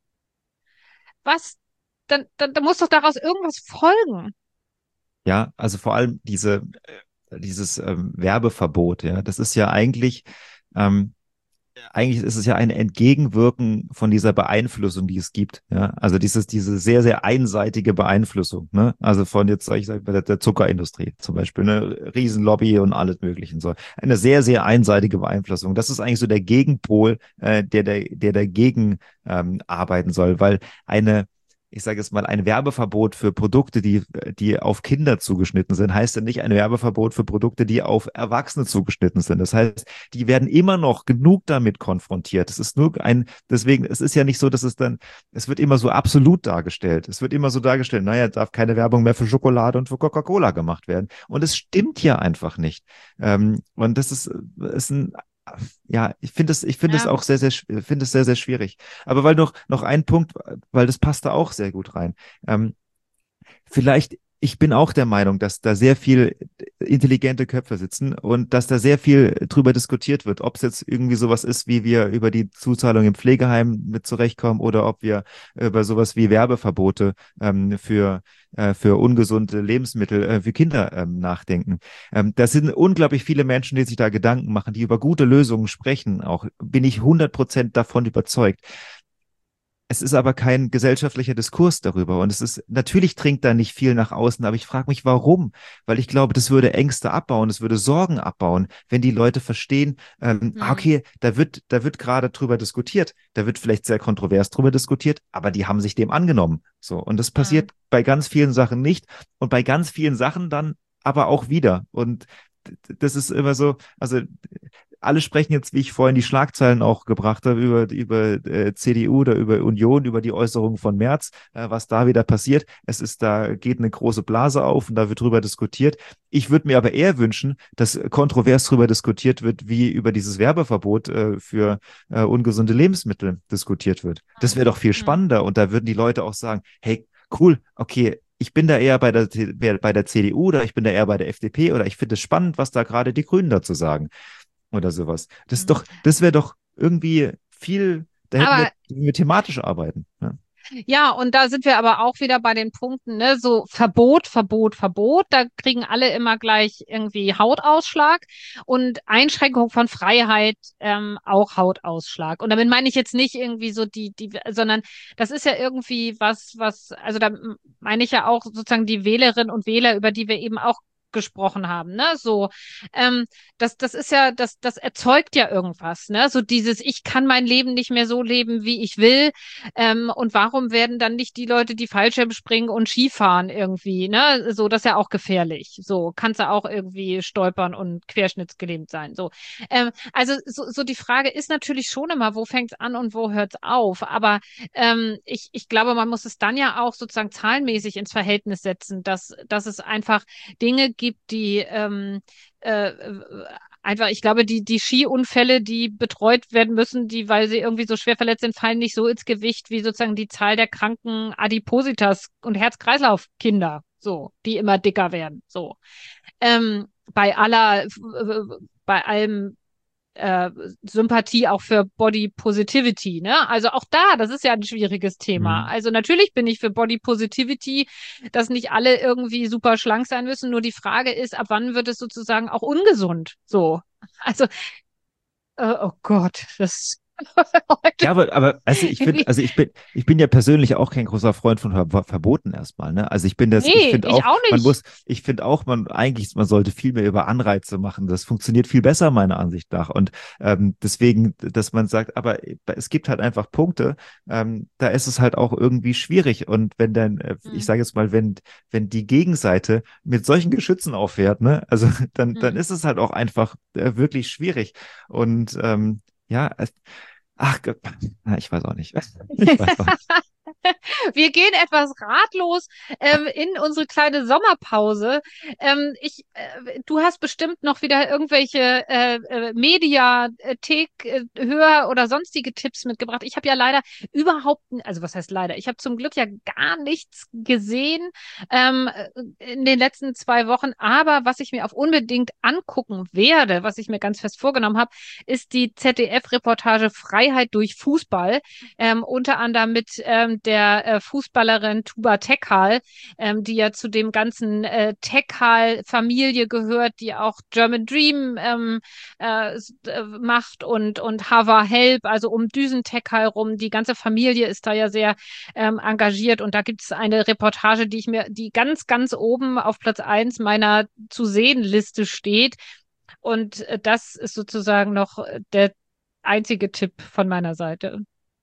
was, dann, dann, dann muss doch daraus irgendwas folgen. Ja, also vor allem diese, äh, dieses ähm, Werbeverbot, ja, das ist ja eigentlich, ähm, eigentlich ist es ja ein Entgegenwirken von dieser Beeinflussung, die es gibt. Ja, also dieses, diese sehr, sehr einseitige Beeinflussung, ne? Also von jetzt, sag ich sag, bei der, der Zuckerindustrie zum Beispiel, eine Riesenlobby und alles Mögliche. So. Eine sehr, sehr einseitige Beeinflussung. Das ist eigentlich so der Gegenpol, äh, der, der, der dagegen ähm, arbeiten soll, weil eine ich sage jetzt mal, ein Werbeverbot für Produkte, die, die auf Kinder zugeschnitten sind, heißt ja nicht ein Werbeverbot für Produkte, die auf Erwachsene zugeschnitten sind. Das heißt, die werden immer noch genug damit konfrontiert. Es ist nur ein, deswegen, es ist ja nicht so, dass es dann, es wird immer so absolut dargestellt. Es wird immer so dargestellt, naja, darf keine Werbung mehr für Schokolade und für Coca-Cola gemacht werden. Und es stimmt ja einfach nicht. Ähm, und das ist, ist ein ja, ich finde es, ich finde es Ja. auch sehr, sehr, sch- finde es sehr, sehr schwierig. Aber weil noch, noch ein Punkt, weil das passt da auch sehr gut rein. Ähm, vielleicht, ich bin auch der Meinung, dass da sehr viel intelligente Köpfe sitzen und dass da sehr viel drüber diskutiert wird, ob es jetzt irgendwie sowas ist, wie wir über die Zuzahlung im Pflegeheim mit zurechtkommen oder ob wir über sowas wie Werbeverbote ähm, für, äh, für ungesunde Lebensmittel äh, für Kinder ähm, nachdenken. Ähm, das sind unglaublich viele Menschen, die sich da Gedanken machen, die über gute Lösungen sprechen. Auch bin ich hundert Prozent davon überzeugt. Es ist aber kein gesellschaftlicher Diskurs darüber. Und es ist, natürlich dringt da nicht viel nach außen, aber ich frage mich, warum? Weil ich glaube, das würde Ängste abbauen, es würde Sorgen abbauen, wenn die Leute verstehen, ähm, ah, Hm. okay, da wird, da wird gerade drüber diskutiert. Da wird vielleicht sehr kontrovers drüber diskutiert, aber die haben sich dem angenommen. So. Und das Hm. passiert bei ganz vielen Sachen nicht und bei ganz vielen Sachen dann aber auch wieder. Und das ist immer so, also alle sprechen jetzt, wie ich vorhin die Schlagzeilen auch gebracht habe, über, über äh, C D U oder über Union, über die Äußerungen von Merz, äh, was da wieder passiert. Es ist, da geht eine große Blase auf und da wird drüber diskutiert. Ich würde mir aber eher wünschen, dass kontrovers drüber diskutiert wird, wie über dieses Werbeverbot äh, für äh, ungesunde Lebensmittel diskutiert wird. Das wäre doch viel Hm. spannender und da würden die Leute auch sagen, hey, cool, okay, ich bin da eher bei der, bei der C D U oder ich bin da eher bei der F D P oder ich finde es spannend, was da gerade die Grünen dazu sagen oder sowas. Das ist Hm. doch, das wäre doch irgendwie viel, da hätten wir, Aber wir thematisch arbeiten. Ja. ja, und da sind wir aber auch wieder bei den Punkten, ne? So Verbot, Verbot, Verbot. Da kriegen alle immer gleich irgendwie Hautausschlag und Einschränkung von Freiheit ähm, auch Hautausschlag. Und damit meine ich jetzt nicht irgendwie so die, die, sondern das ist ja irgendwie was, was, also da meine ich ja auch sozusagen die Wählerinnen und Wähler, über die wir eben auch gesprochen haben, ne? So, ähm, das, das ist ja, das, das erzeugt ja irgendwas, ne? So dieses, ich kann mein Leben nicht mehr so leben, wie ich will. Ähm, und warum werden dann nicht die Leute, die Fallschirm springen und Skifahren irgendwie, ne? So, das ist ja auch gefährlich. So, kannst du auch irgendwie stolpern und querschnittsgelähmt sein. So, ähm, also so, so die Frage ist natürlich schon immer, wo fängt's an und wo hört's auf? Aber ähm, ich, ich glaube, man muss es dann ja auch sozusagen zahlenmäßig ins Verhältnis setzen, dass, dass es einfach Dinge gibt, die ähm, äh, einfach, ich glaube, die, die Skiunfälle, die betreut werden müssen, die, weil sie irgendwie so schwer verletzt sind, fallen nicht so ins Gewicht wie sozusagen die Zahl der kranken Adipositas und Herz-Kreislauf-Kinder, so, die immer dicker werden, so. Ähm, bei aller, bei allem äh, Sympathie auch für Body Positivity, ne? Also auch da, das ist ja ein schwieriges Thema. Mhm. Also natürlich bin ich für Body Positivity, dass nicht alle irgendwie super schlank sein müssen. Nur die Frage ist, ab wann wird es sozusagen auch ungesund? So. Also, äh, oh Gott, das heute Ja, aber, aber also ich finde, irgendwie. also ich bin, ich bin ja persönlich auch kein großer Freund von Ver Verboten erstmal, ne? Also ich bin das, ich Nee, finde ich auch, auch man nicht. muss, ich finde auch, man eigentlich, man sollte viel mehr über Anreize machen. Das funktioniert viel besser, meiner Ansicht nach. Und ähm, deswegen, dass man sagt, aber es gibt halt einfach Punkte, ähm, da ist es halt auch irgendwie schwierig. Und wenn dann, äh, ich Hm, sage jetzt mal, wenn, wenn die Gegenseite mit solchen Geschützen auffährt, ne, also dann, dann hm. ist es halt auch einfach äh, wirklich schwierig. Und ähm, ja, es- ach Gott, na, ich weiß auch nicht. Ich weiß auch nicht. Wir gehen etwas ratlos ähm, in unsere kleine Sommerpause. Ähm, ich, äh, du hast bestimmt noch wieder irgendwelche äh, äh, Mediathek, äh, Hör- oder sonstige Tipps mitgebracht. Ich habe ja leider überhaupt, also was heißt leider? Ich habe zum Glück ja gar nichts gesehen ähm, in den letzten zwei Wochen. Aber was ich mir auch unbedingt angucken werde, was ich mir ganz fest vorgenommen habe, ist die Z D F-Reportage Freiheit durch Fußball, ähm, unter anderem mit ähm, der äh, Fußballerin Tuba Tekal, ähm, die ja zu dem ganzen äh, Tekal-Familie gehört, die auch German Dream ähm, äh, äh, macht und, und Hava Help, also um Düsen Tekal rum. Die ganze Familie ist da ja sehr ähm, engagiert und da gibt es eine Reportage, die ich mir, die ganz, ganz oben auf Platz eins meiner zu sehen Liste steht. Und äh, das ist sozusagen noch der einzige Tipp von meiner Seite.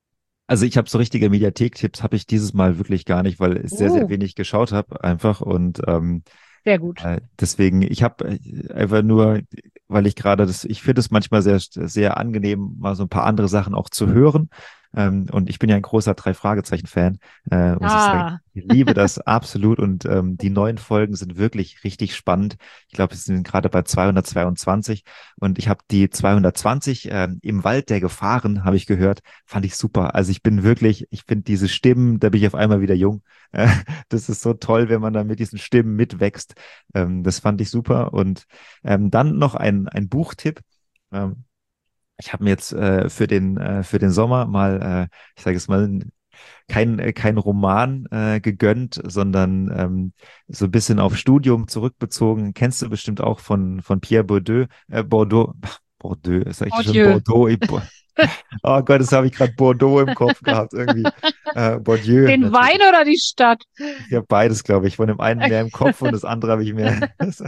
Also ich habe so richtige Mediathek-Tipps habe ich dieses Mal wirklich gar nicht, weil ich sehr, sehr Uh, wenig geschaut habe einfach und ähm, sehr gut. Äh, deswegen, ich habe einfach nur, weil ich gerade das, ich finde es manchmal sehr, sehr angenehm, mal so ein paar andere Sachen auch zu hören. Ähm, und ich bin ja ein großer Drei-Fragezeichen-Fan, äh, muss ich sagen. Ah, Ich liebe das absolut und ähm, die neuen Folgen sind wirklich richtig spannend. Ich glaube, wir sind gerade bei zweihundertzweiundzwanzig und ich habe die zweihundertzwanzig ähm, im Wald der Gefahren, habe ich gehört, fand ich super. Also ich bin wirklich, ich finde diese Stimmen, da bin ich auf einmal wieder jung. Äh, das ist so toll, wenn man dann mit diesen Stimmen mitwächst. Ähm, das fand ich super. Und ähm, dann noch ein, ein Buchtipp. Ähm, ich habe mir jetzt äh, für den, äh, für den Sommer mal, äh, ich sage es mal, kein, äh, kein Roman äh, gegönnt, sondern ähm, so ein bisschen auf Studium zurückbezogen. Kennst du bestimmt auch von, von Pierre Bourdieu, äh, Bordeaux, Bordeaux, sag ich oh schon Dieu. Bordeaux. Ich, oh Gott, das habe ich gerade Bordeaux im Kopf gehabt irgendwie. Äh, Bourdieu, Den Wein natürlich. oder die Stadt? Ich habe beides, glaube ich. Von dem einen mehr im Kopf und das andere habe ich mehr.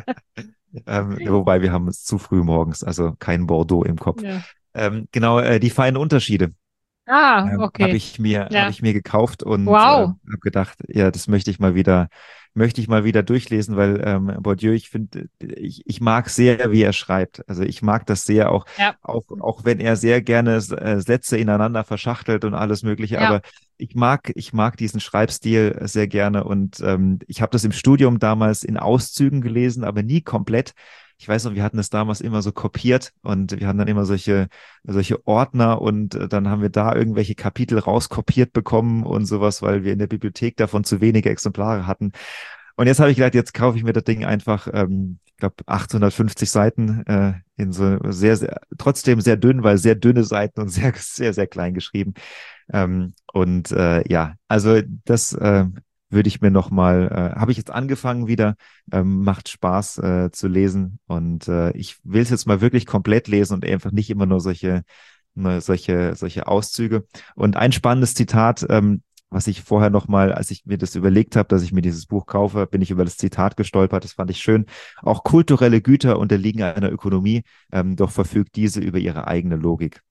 ähm, wobei wir haben es zu früh morgens, also kein Bordeaux im Kopf. Ja. Ähm, genau, äh, die feinen Unterschiede Ah, ähm, habe okay. ich mir, habe Ja. ich mir gekauft und Wow. ähm, habe gedacht, ja, das möchte ich mal wieder, möchte ich mal wieder durchlesen, weil ähm, Bourdieu, ich finde, ich, ich mag sehr, wie er schreibt. Also ich mag das sehr, auch, Ja. auch, auch wenn er sehr gerne äh, Sätze ineinander verschachtelt und alles Mögliche, Ja. aber ich mag, ich mag diesen Schreibstil sehr gerne und ähm, ich habe das im Studium damals in Auszügen gelesen, aber nie komplett. Ich weiß noch, wir hatten es damals immer so kopiert und wir hatten dann immer solche, solche Ordner und äh, dann haben wir da irgendwelche Kapitel rauskopiert bekommen und sowas, weil wir in der Bibliothek davon zu wenige Exemplare hatten. Und jetzt habe ich gedacht, jetzt kaufe ich mir das Ding einfach, ähm, ich glaube, achthundertfünfzig Seiten äh, in so sehr, sehr, trotzdem sehr dünn, weil sehr dünne Seiten und sehr, sehr, sehr klein geschrieben. Ähm, und äh, ja, also das äh, würde ich mir nochmal, äh, habe ich jetzt angefangen wieder, ähm, macht Spaß äh, zu lesen und äh, ich will es jetzt mal wirklich komplett lesen und einfach nicht immer nur solche, nur solche, solche Auszüge. Und ein spannendes Zitat, ähm, was ich vorher nochmal, als ich mir das überlegt habe, dass ich mir dieses Buch kaufe, bin ich über das Zitat gestolpert. Das fand ich schön. Auch kulturelle Güter unterliegen einer Ökonomie, ähm, doch verfügt diese über ihre eigene Logik.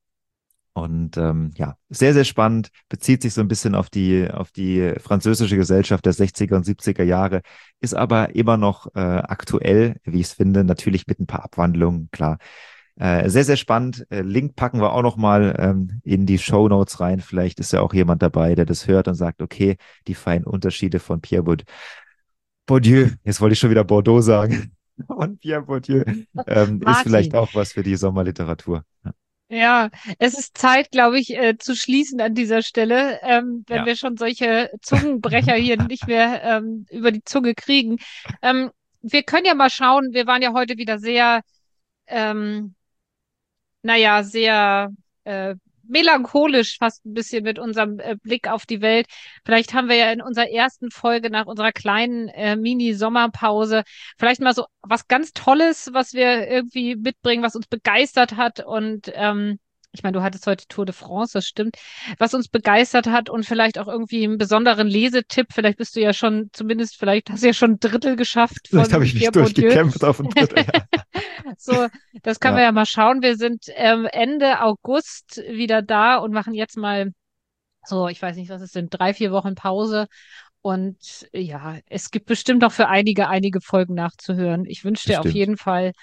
Und ähm, ja, sehr, sehr spannend, bezieht sich so ein bisschen auf die, auf die französische Gesellschaft der sechziger und siebziger Jahre, ist aber immer noch äh, aktuell, wie ich es finde, natürlich mit ein paar Abwandlungen, klar. Äh, sehr, sehr spannend. Äh, Link packen wir auch nochmal ähm, in die Show Notes rein. Vielleicht ist ja auch jemand dabei, der das hört und sagt, okay, die feinen Unterschiede von Pierre Bourdieu. Bourdieu, jetzt wollte ich schon wieder Bordeaux sagen. Von Pierre Bourdieu ähm, ist vielleicht Martin. auch was für die Sommerliteratur. Ja, es ist Zeit, glaube ich, äh, zu schließen an dieser Stelle, ähm, wenn Ja. wir schon solche Zungenbrecher hier nicht mehr ähm, über die Zunge kriegen. Ähm, wir können ja mal schauen, wir waren ja heute wieder sehr ähm, naja, sehr äh, melancholisch fast ein bisschen mit unserem äh, Blick auf die Welt. Vielleicht haben wir ja in unserer ersten Folge nach unserer kleinen äh, Mini-Sommerpause vielleicht mal so was ganz Tolles, was wir irgendwie mitbringen, was uns begeistert hat und ähm, ich meine, du hattest heute Tour de France, das stimmt, was uns begeistert hat und vielleicht auch irgendwie einen besonderen Lesetipp. Vielleicht bist du ja schon, zumindest, vielleicht hast du ja schon ein Drittel geschafft Vielleicht habe von ich mich Pierre Bourdieu. durchgekämpft auf ein Drittel. So, das können wir Ja, ja mal schauen. Wir sind ähm, Ende August wieder da und machen jetzt mal so, ich weiß nicht, was es sind, drei, vier Wochen Pause. Und ja, es gibt bestimmt noch für einige, einige Folgen nachzuhören. Ich wünsche dir auf bestimmt. jeden Fall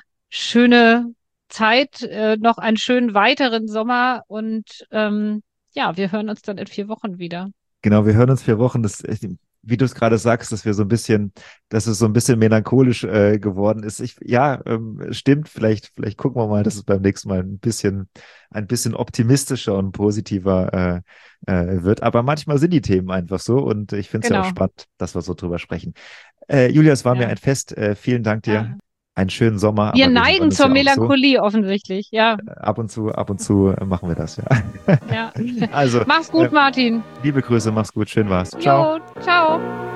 schöne Zeit, äh, noch einen schönen weiteren Sommer und ähm, ja, wir hören uns dann in vier Wochen wieder. Genau, wir hören uns vier Wochen. Das, wie du es gerade sagst, dass wir so ein bisschen, dass es so ein bisschen melancholisch äh, geworden ist. Ich, ja, ähm, stimmt. Vielleicht, vielleicht gucken wir mal, dass es beim nächsten Mal ein bisschen, ein bisschen optimistischer und positiver äh, äh, wird. Aber manchmal sind die Themen einfach so und ich finde es ja auch Genau, spannend, dass wir so drüber sprechen. Äh, Julia, es war mir ja. ein Fest. Äh, vielen Dank dir. Ja. Einen schönen Sommer, Wir aber wir hören neigen uns zur ja auch so. Melancholie offensichtlich, ja. Ab und zu, ab und zu machen wir das, ja. Ja. Also, Mach's äh, gut, Martin. liebe Grüße, mach's gut, schön war's. Ciao. Jo, ciao.